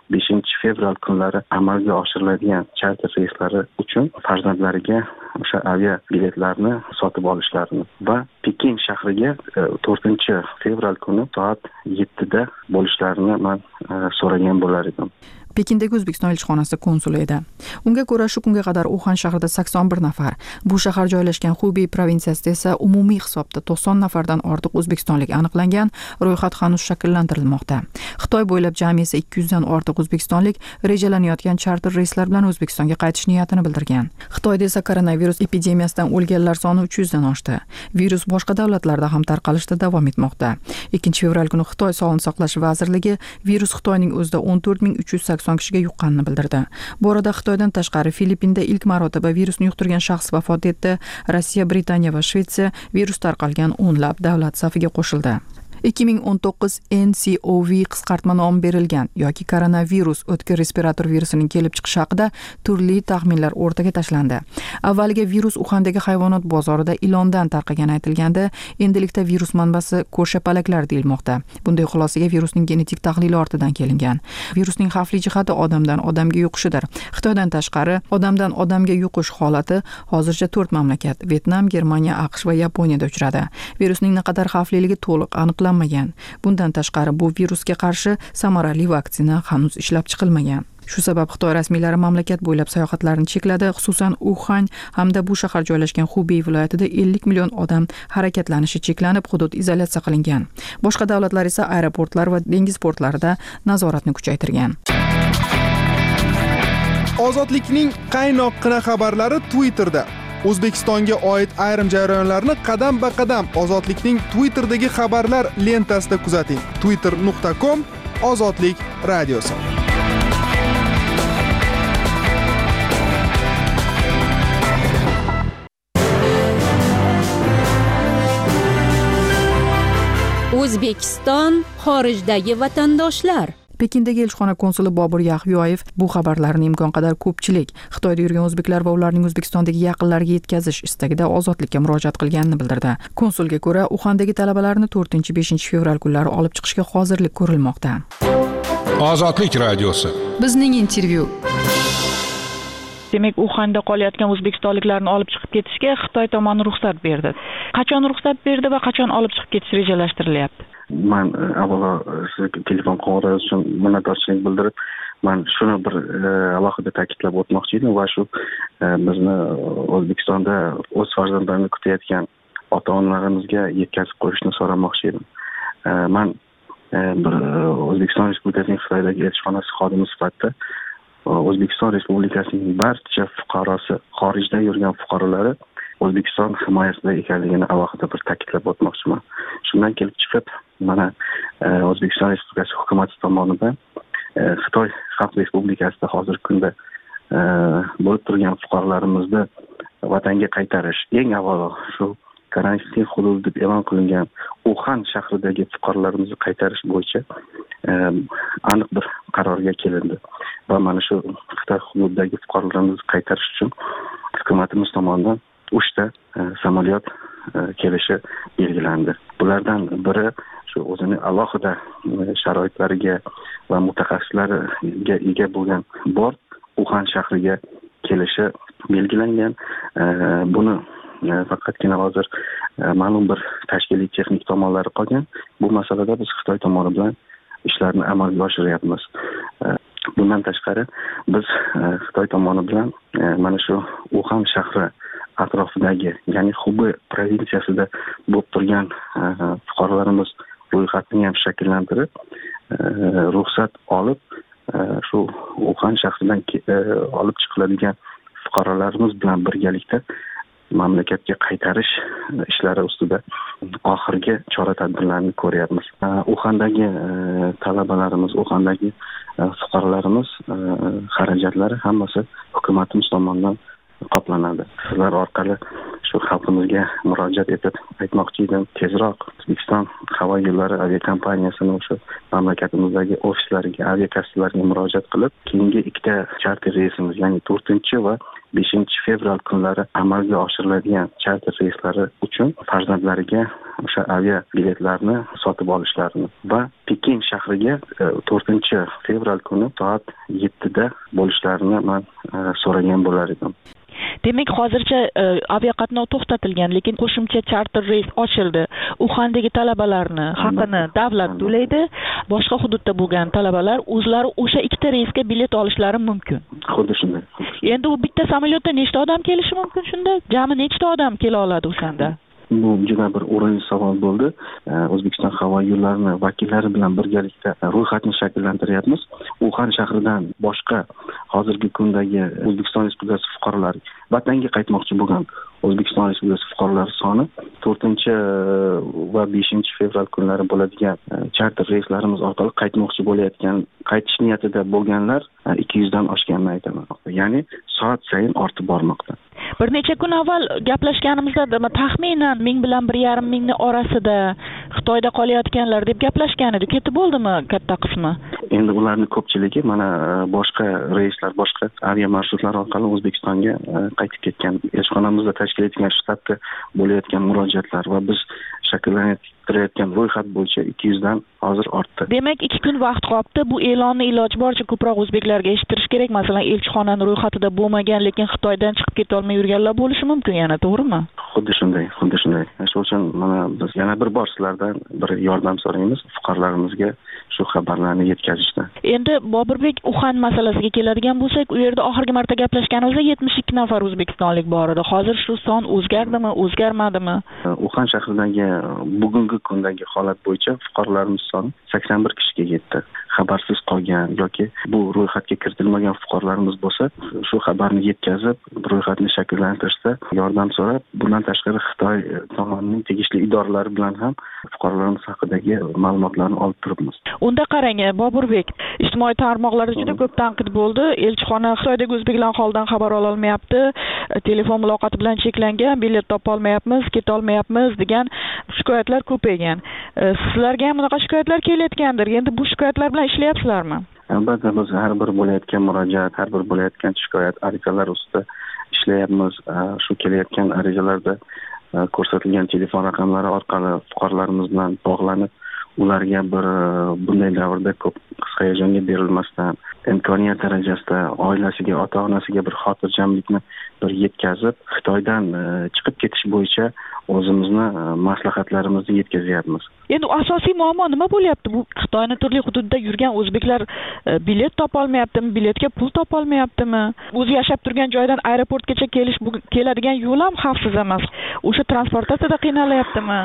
5 fevral kunlari amalga oshiriladigan charter reyslari uchun farzandlariga o'sha avia biletlarni sotib olishlarini va Pekin shahriga 4 fevral kuni soat 7da bo'lishlarini men so'ragan bo'lar edim. Pekindagi O'zbekiston elchixonasi konsuli edi. Unga ko'ra shu kunga qadar Uxan shahrida 81 nafar, bu shahar joylashgan Xubey provinsiyasida esa umumiy hisobda 90 nafardan ortiq o'zbekistonlik aniqlangan, ro'yxat hanuz shakllantirilmoqda. Xitoy bo'ylab jami esa 200 dan ortiq o'zbekistonlik rejalanayotgan charter reyslar bilan O'zbekistonga qaytish niyatini bildirgan. Xitoyda esa koronavirus epidemiyasidan o'lganlar soni 300 dan oshdi. Virus boshqa davlatlarda ham tarqalishda davom etmoqda. 2-fevral kuni Xitoy Sog'liqni saqlash vazirligi virus Xitoyning o'zida 14380 kishiga yuqqanini bildirdi. Bu orada Xitoydan tashqari Filippinda ilk marotaba virusni yuqtirgan shaxs vafot etdi. Rossiya, Britaniya va Shvetsiya virus tarqalgan o'nlab davlat safiga qo'shildi. 2019 NCOV qisqartma nomi berilgan yoki koronavirus o'tkir respirator virusining kelib chiqishi haqida turli taxminlar o'rtaga tashlandi. Avvaliga virus Uxandagi hayvonot bozorida ilondan tarqagani aytilganda, endilikda virus manbasi ko'rshapalaklar deyilmoqda. Bunday xulosaga virusning genetik tahlili ortidan kelingan. Virusning xavfli jihati odamdan odamga yuqishidir. Xitoydan tashqari odamdan odamga yuqish holati hozircha 4 mamlakat: Vietnam, Germaniya, AQSh va Yaponiyada uchradi. Virusning naqadar xavfliligi to'liq aniqlanmagan. Bundan tashqari bu virusga qarshi samarali vaksina hanuz ishlab chiqilmagan. Shu sabab Xitoy rasmiylari mamlakat bo'ylab sayohatlarni chekladi, xususan Uxan hamda bu shahar joylashgan Xubey viloyatida 50 million odam harakatlanishi cheklanib, hudud izolyatsiya qilingan. Boshqa davlatlar esa aeroportlar va dengiz portlarida nazoratni kuchaytirgan. Ozodlikning qaynoqqina xabarlari Twitterda. O'zbekistonga oid ayrim jarayonlarni qadam-ba-qadam Ozodlikning Twitterdagi xabarlar lentasida kuzating. twitter.com/ozodlik radiosi. O'zbekiston xorijdagi vatandoshlar. Pekindagi elchixona konsuli Bobur Yahyoyev bu xabarlarni imkon qadar ko'pchilik Xitoyda yurgan o'zbeklar va ularning O'zbekistondagi yaqinlariga yetkazish istagida ozodlikka murojaat qilganini bildirdi. Konsulga ko'ra, Uxandagi talabalarni 4-5 fevral kunlari olib chiqishga hozirlik ko'rilmoqda. Ozodlik radiosi. Bizning intervyu. Demak, Uxanda qolayotgan o'zbekistonliklarni olib chiqib ketishga Xitoy tomoni ruxsat berdi. Qachon ruxsat berdi va qachon olib chiqib ketish rejalashtirilyapti? Men avvalo sizga telefon qo'ng'iroq uchun minnatdorchilik bildirib, men shuni bir alohida ta'kidlab o'tmoqchi edim va shu bizni O'zbekistonda o'z farzandlarini kutayotgan ota-onalarimizga yetkazib qo'yishni so'ramoqchi edim. Men bir O'zbekiston Respublikasining Xitoydagi elchixonasi xodimi sifatida O'zbekiston Respublikasining barcha fuqarosi, xorijda yurgan fuqarolari O'zbekiston himoyasida ekanligini alohida bir ta'kidlab o'tmoqchiman. Shundan kelib chiqib, mana O'zbekiston Respublikasi hukumati tomonidan Xitoy Xalq Respublikasida hozirgi kunda bo'lib turgan fuqarolarimizni vatanga qaytarish, eng avvalo shu karantin hududi deb e'lon qilingan Uxan shahridagi fuqarolarimizni qaytarish bo'yicha aniq bir qarorga kelindi. Va mana shu Xitoy hududidagi fuqarolarimizni qaytarish uchun hukumatimiz tomonidan 3 ta samolyot kelishi belgilandi. Bulardan biri shu o'zini alohida sharoitlariga va mutaxassislariga ega bo'lgan bort Uxan shahriga kelishi belgilangan. Buni faqatgina hozir ma'lum bir tashkiliy texnik tomonlari qolgan. Bu masalada biz Xitoy tomoni bilan ishlarni amalga oshiryapmiz. Bundan tashqari biz Xitoy tomoni bilan mana shu Uxan shahri atrofidagi, ya'ni Xubey provinsiyasida bo'lib turgan fuqarolarimiz ro'yxatini ham shakllantirib, ruxsat olib, shu Uxan shahridan olib chiqiladigan fuqarolarimiz bilan birgalikda mamlakatga qaytarish ishlari ustida oxirgi chora-tadbirlarni ko'ryapmiz. Uxandagi talabalarimiz, Uxandagi fuqarolarimiz xarajatlari hammasi hukumatimiz tomonidan qoplanadi. Sizlar orqali shu xalqimizga murojaat etib aytmoqchi edim, tezroq O'zbekiston havo yo'llari aviakompaniyasini o'sha mamlakatimizdagi ofislariga, aviakassalarga murojaat qilib, keyingi 2 ta charter reysimiz, ya'ni 4 va 5 fevral kunlari amalga oshiriladigan charter reyslari uchun farzandlariga o'sha avia biletlarni sotib olishlarini va Pekin shahriga 4 fevral kuni soat 7da bo'lishlarini men so'ragan bo'lar edim. Demak, hozircha aviaqatnov to'xtatilgan, lekin qo'shimcha charter reys ochildi. Uxandagi talabalarni haqini davlat to'laydi. Boshqa hududda bo'lgan talabalar o'zlari o'sha ikkita reysga bilet olishlari mumkin. Xuddi shunday. Endi u bitta samolyotda nechta odam kelishi mumkin shunda? Jami nechta odam kela oladi o'shanda? Bu juda bir o'rinli savol bo'ldi. O'zbekiston havo yo'llari vakillari bilan birgalikda ro'yxatni shakllantiryapmiz. Uxan shahridan boshqa hozirgi kundagi O'zbekiston Respublikasi fuqarolari vatanga qaytmoqchi bo'lgan O'zbekiston Respublikasi fuqarolari soni 4 va 5 fevral kunlari bo'ladigan charter reyslarimiz orqali qaytmoqchi bo'layotgan, qaytish niyatida bo'lganlar 200 dan oshganini aytaman. Ya'ni soat sayin ortib bormoqda. Bir necha kun avval gaplashganimizda taxminan 1000 bilan 1,5 mingni orasida Xitoyda qolayotganlar deb gaplashgan edi. Ketib bo'ldimi katta qismi? Endi ularning ko'pchiligi mana boshqa reyslar, boshqa avia marshrutlar orqali O'zbekistonga qaytib ketgan. Elchixonamizda tashkil etilgan shtatga bo'layotgan murojaatlar va biz shakllantirayotgan ro'yxat bo'yicha 200 dan hozir ortdi. Demak, 2 kun vaqt qolibdi. Bu e'lonni iloji boricha ko'proq o'zbeklarga eshittirish kerak. Masalan, elchixonaning ro'yxatida bo'lmagan, lekin Xitoydan chiqib keta olmay yurganlar bo'lishi mumkin yana, to'g'rimi? Xuddi shunday. Shuning uchun mana biz yana bir bor sizlardan bir yordam so'raymiz fuqarolarimizga shu xabarlarni yetkazishda. Endi Boburbek, Uxan masalasiga keladigan bo'lsak, u yerda oxirgi marta gaplashganimizda 72 nafar o'zbekistonlik bor edi. Hozir shu son o'zgardimi, o'zgarmadimi? Uxan shahridagi bugungi kundagi holat bo'yicha fuqarolarimiz soni 81 kishiga yetdi. Xabarsiz qolgan yoki bu ro'yxatga kiritilmagan fuqarolarimiz bo'lsa, shu xabarni yetkazib, ro'yxatni shakllantirishda yordam so'rab, bundan tashqari Xitoy tomonining tegishli idoralari bilan ham fuqarolarimiz haqidagi ma'lumotlarni olib turibmiz. Unda qarang, Boburbek, ijtimoiy tarmoqlarda juda ko'p tanqid bo'ldi. Elchixona Xitoydagi o'zbeklar holidan xabar ola olmayapti, telefon muloqoti bilan cheklangan, bilet topa olmayapmiz, keta olmayapmiz degan shikoyatlar ko'paygan. Sizlarga ham bunaqa shikoyatlar kelayotgandir. Endi bu shikoyatlar bilan ishlayapsizlarmi? Albatta, biz har bir bo'layotgan murojaat, har bir bo'layotgan shikoyat, arizalar ustida ishlayapmiz. Shu kelayotgan arizalarda ko'rsatilgan telefon raqamlari orqali fuqarolarimiz bilan bog'lanib, ularga bir bunday davrda ko'p hayajonga berilmasdan, imkoniyat darajasida oilasiga, ota-onasiga bir xotirjamlikni bir yetkazib, Xitoydan chiqib ketish bo'yicha o'zimizni maslahatlarimizni yetkazyapmiz. Endi asosiy muammo nima bo'lyapti? Bu Xitoyning turli hududida yurgan o'zbeklar bilet topa olmayaptimi, biletga pul topa olmayaptimi? O'zi yashab turgan joydan aeroportgacha keladigan yo'l ham xavfsiz emas. O'sha transportatsiyada qiynalyaptimi?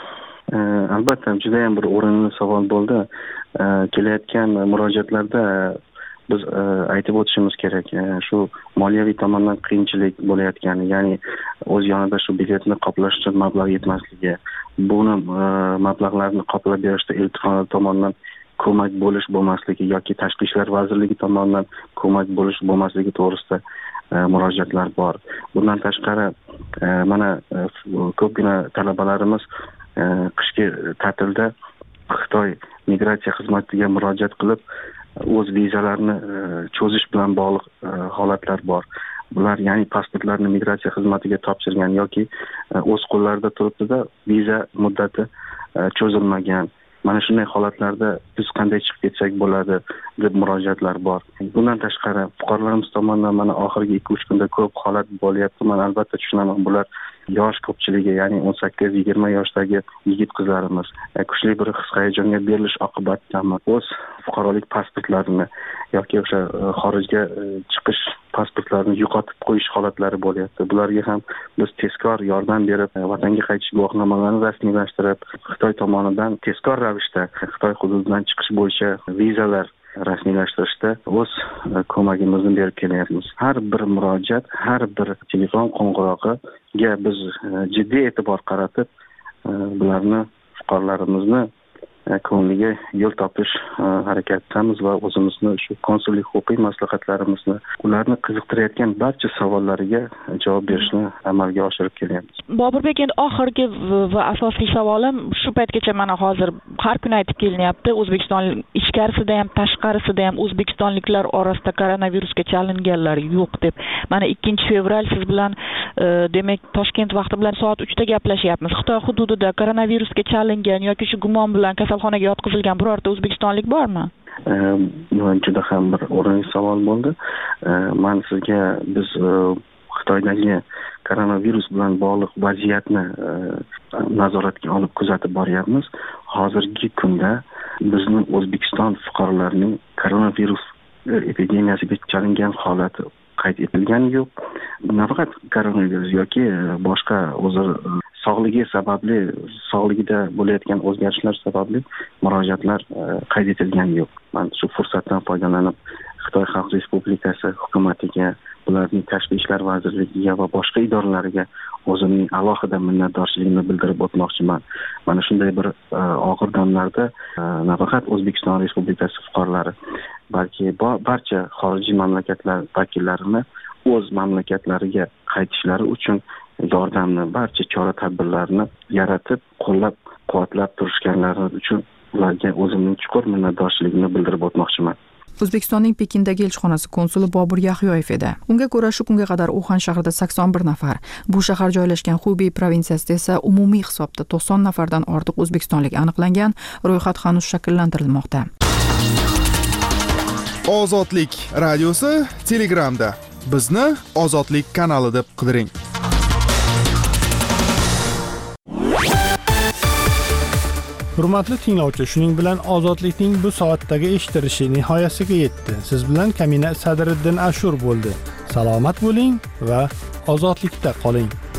Albatta, juda ham bir o'rinli savol bo'ldi. Kelayotgan murojaatlarda biz aytib o'tishimiz kerak. Shu moliyaviy tomondan qiyinchilik bo'layotgani, ya'ni o'z yonida shu biletni qoplash uchun mablag' yetmasligi, buni mablag'larni qoplab berishda elchixona tomonidan ko'mak bo'lish bo'lmasligi yoki Tashqi ishlar vazirligi tomonidan ko'mak bo'lish bo'lmasligi to'g'risida murojaatlar bor. Bundan tashqari mana ko'pgina talabalarimiz qishki ta'tilda Xitoy migratsiya xizmatiga murojaat qilib, o'z vizalarini cho'zish bilan bog'liq holatlar bor. Bular ya'ni pasportlarni migratsiya xizmatiga topshirgan yoki o'z qo'llarida turibdi-da, viza muddati cho'zilmagan. Mana shunday holatlarda biz qanday chiqib ketsak bo'ladi deb murojaatlar bor. Bundan tashqari fuqarolarimiz tomonidan mana oxirgi 2-3 kunda ko'p holat bo'lyapti. Men albatta tushunaman, bular yosh ko'pchiligi, ya'ni 18-20 yoshdagi yigit-qizlarimiz kuchli bir his-hayajonga berilish oqibatida o'z fuqarolik pasportlarini yoki o'sha xorijga chiqish pasportlarini yo'qotib qo'yish holatlari bo'lyapti. Bularga ham biz tezkor yordam berib, vatanga qaytish guvohnomalarini rasmiylashtirib, Xitoy tomonidan tezkor ravishda Xitoy hududidan chiqish bo'yicha vizalar rasmiylashtirishda o'z ko'magimizni berib kelyapmiz. Har bir murojaat, har bir telefon qo'ng'irog'iga biz jiddiy e'tibor qaratib, bularni fuqarolarimizni ko'ngliga yo'l topish harakatidamiz va o'zimizni shu konsullik huquqiy maslahatlarimizni ularni qiziqtirayotgan barcha savollariga javob berishni amalga oshirib kelyapmiz. Boburbek, endi oxirgi va asosiy savolim shu paytgacha mana hozir har kuni aytib kelinyapti, O'zbekiston ichki ichkarisida ham tashqarisida ham o'zbekistonliklar orasida koronavirusga chalinganlar yo'q deb. Mana 2 fevral siz bilan demak Toshkent vaqti bilan soat 3 da gaplashyapmiz. Xitoy hududida koronavirusga chalingan yoki shu gumon bilan kasalxonaga yotqizilgan birorta o'zbekistonlik bormi? Juda ham bir o'rinli savol bo'ldi. Men sizga biz Xitoydagi koronavirus bilan bog'liq vaziyatni nazoratga olib kuzatib boryapmiz. Hozirgi kunda bizning O'zbekiston fuqarolarining koronavirus epidemiyasiga chalingan holati qayd etilgani yo'q. Nafaqat koronavirus yoki boshqa o'zi sog'ligida bo'layotgan o'zgarishlar sababli murojaatlar qayd etilgani yo'q. Men shu fursatdan foydalanib Xitoy Xalq Respublikasi hukumatiga, ularning tashqi ishlar vazirligiga va boshqa idoralariga o'zimning alohida minnatdorchiligimni bildirib o'tmoqchiman. Mana shunday bir og'ir damlarda nafaqat O'zbekiston Respublikasi fuqarolari, balki barcha xorijiy mamlakatlar vakillarini o'z mamlakatlariga qaytishlari uchun yordamni, barcha chora-tadbirlarni yaratib, qo'llab-quvvatlab turishganlari uchun ularga o'zimning chuqur minnatdorchiligimni bildirib o'tmoqchiman. O'zbekistonning Pekindagi elchixonasi konsuli Bobur Yaxyoyev edi. Unga ko'ra, shu kunga qadar Uxan shahrida 81 nafar, bu shahar joylashgan Xubey provinsiyasida esa umumiy hisobda 90 nafardan ortiq o'zbekistonlik aniqlangan. Ro'yxat hanuz shakllantirilmoqda. Ozodlik radiosi Telegramda. Bizni Ozodlik kanali deb qidiring. Hurmatli tinglovchi, shuning bilan Ozodlikning bu soatdagi eshittirishi nihoyasiga yetdi. Siz bilan Kamina Sadriddin Ashur bo'ldi. Salomat bo'ling va ozodlikda qoling.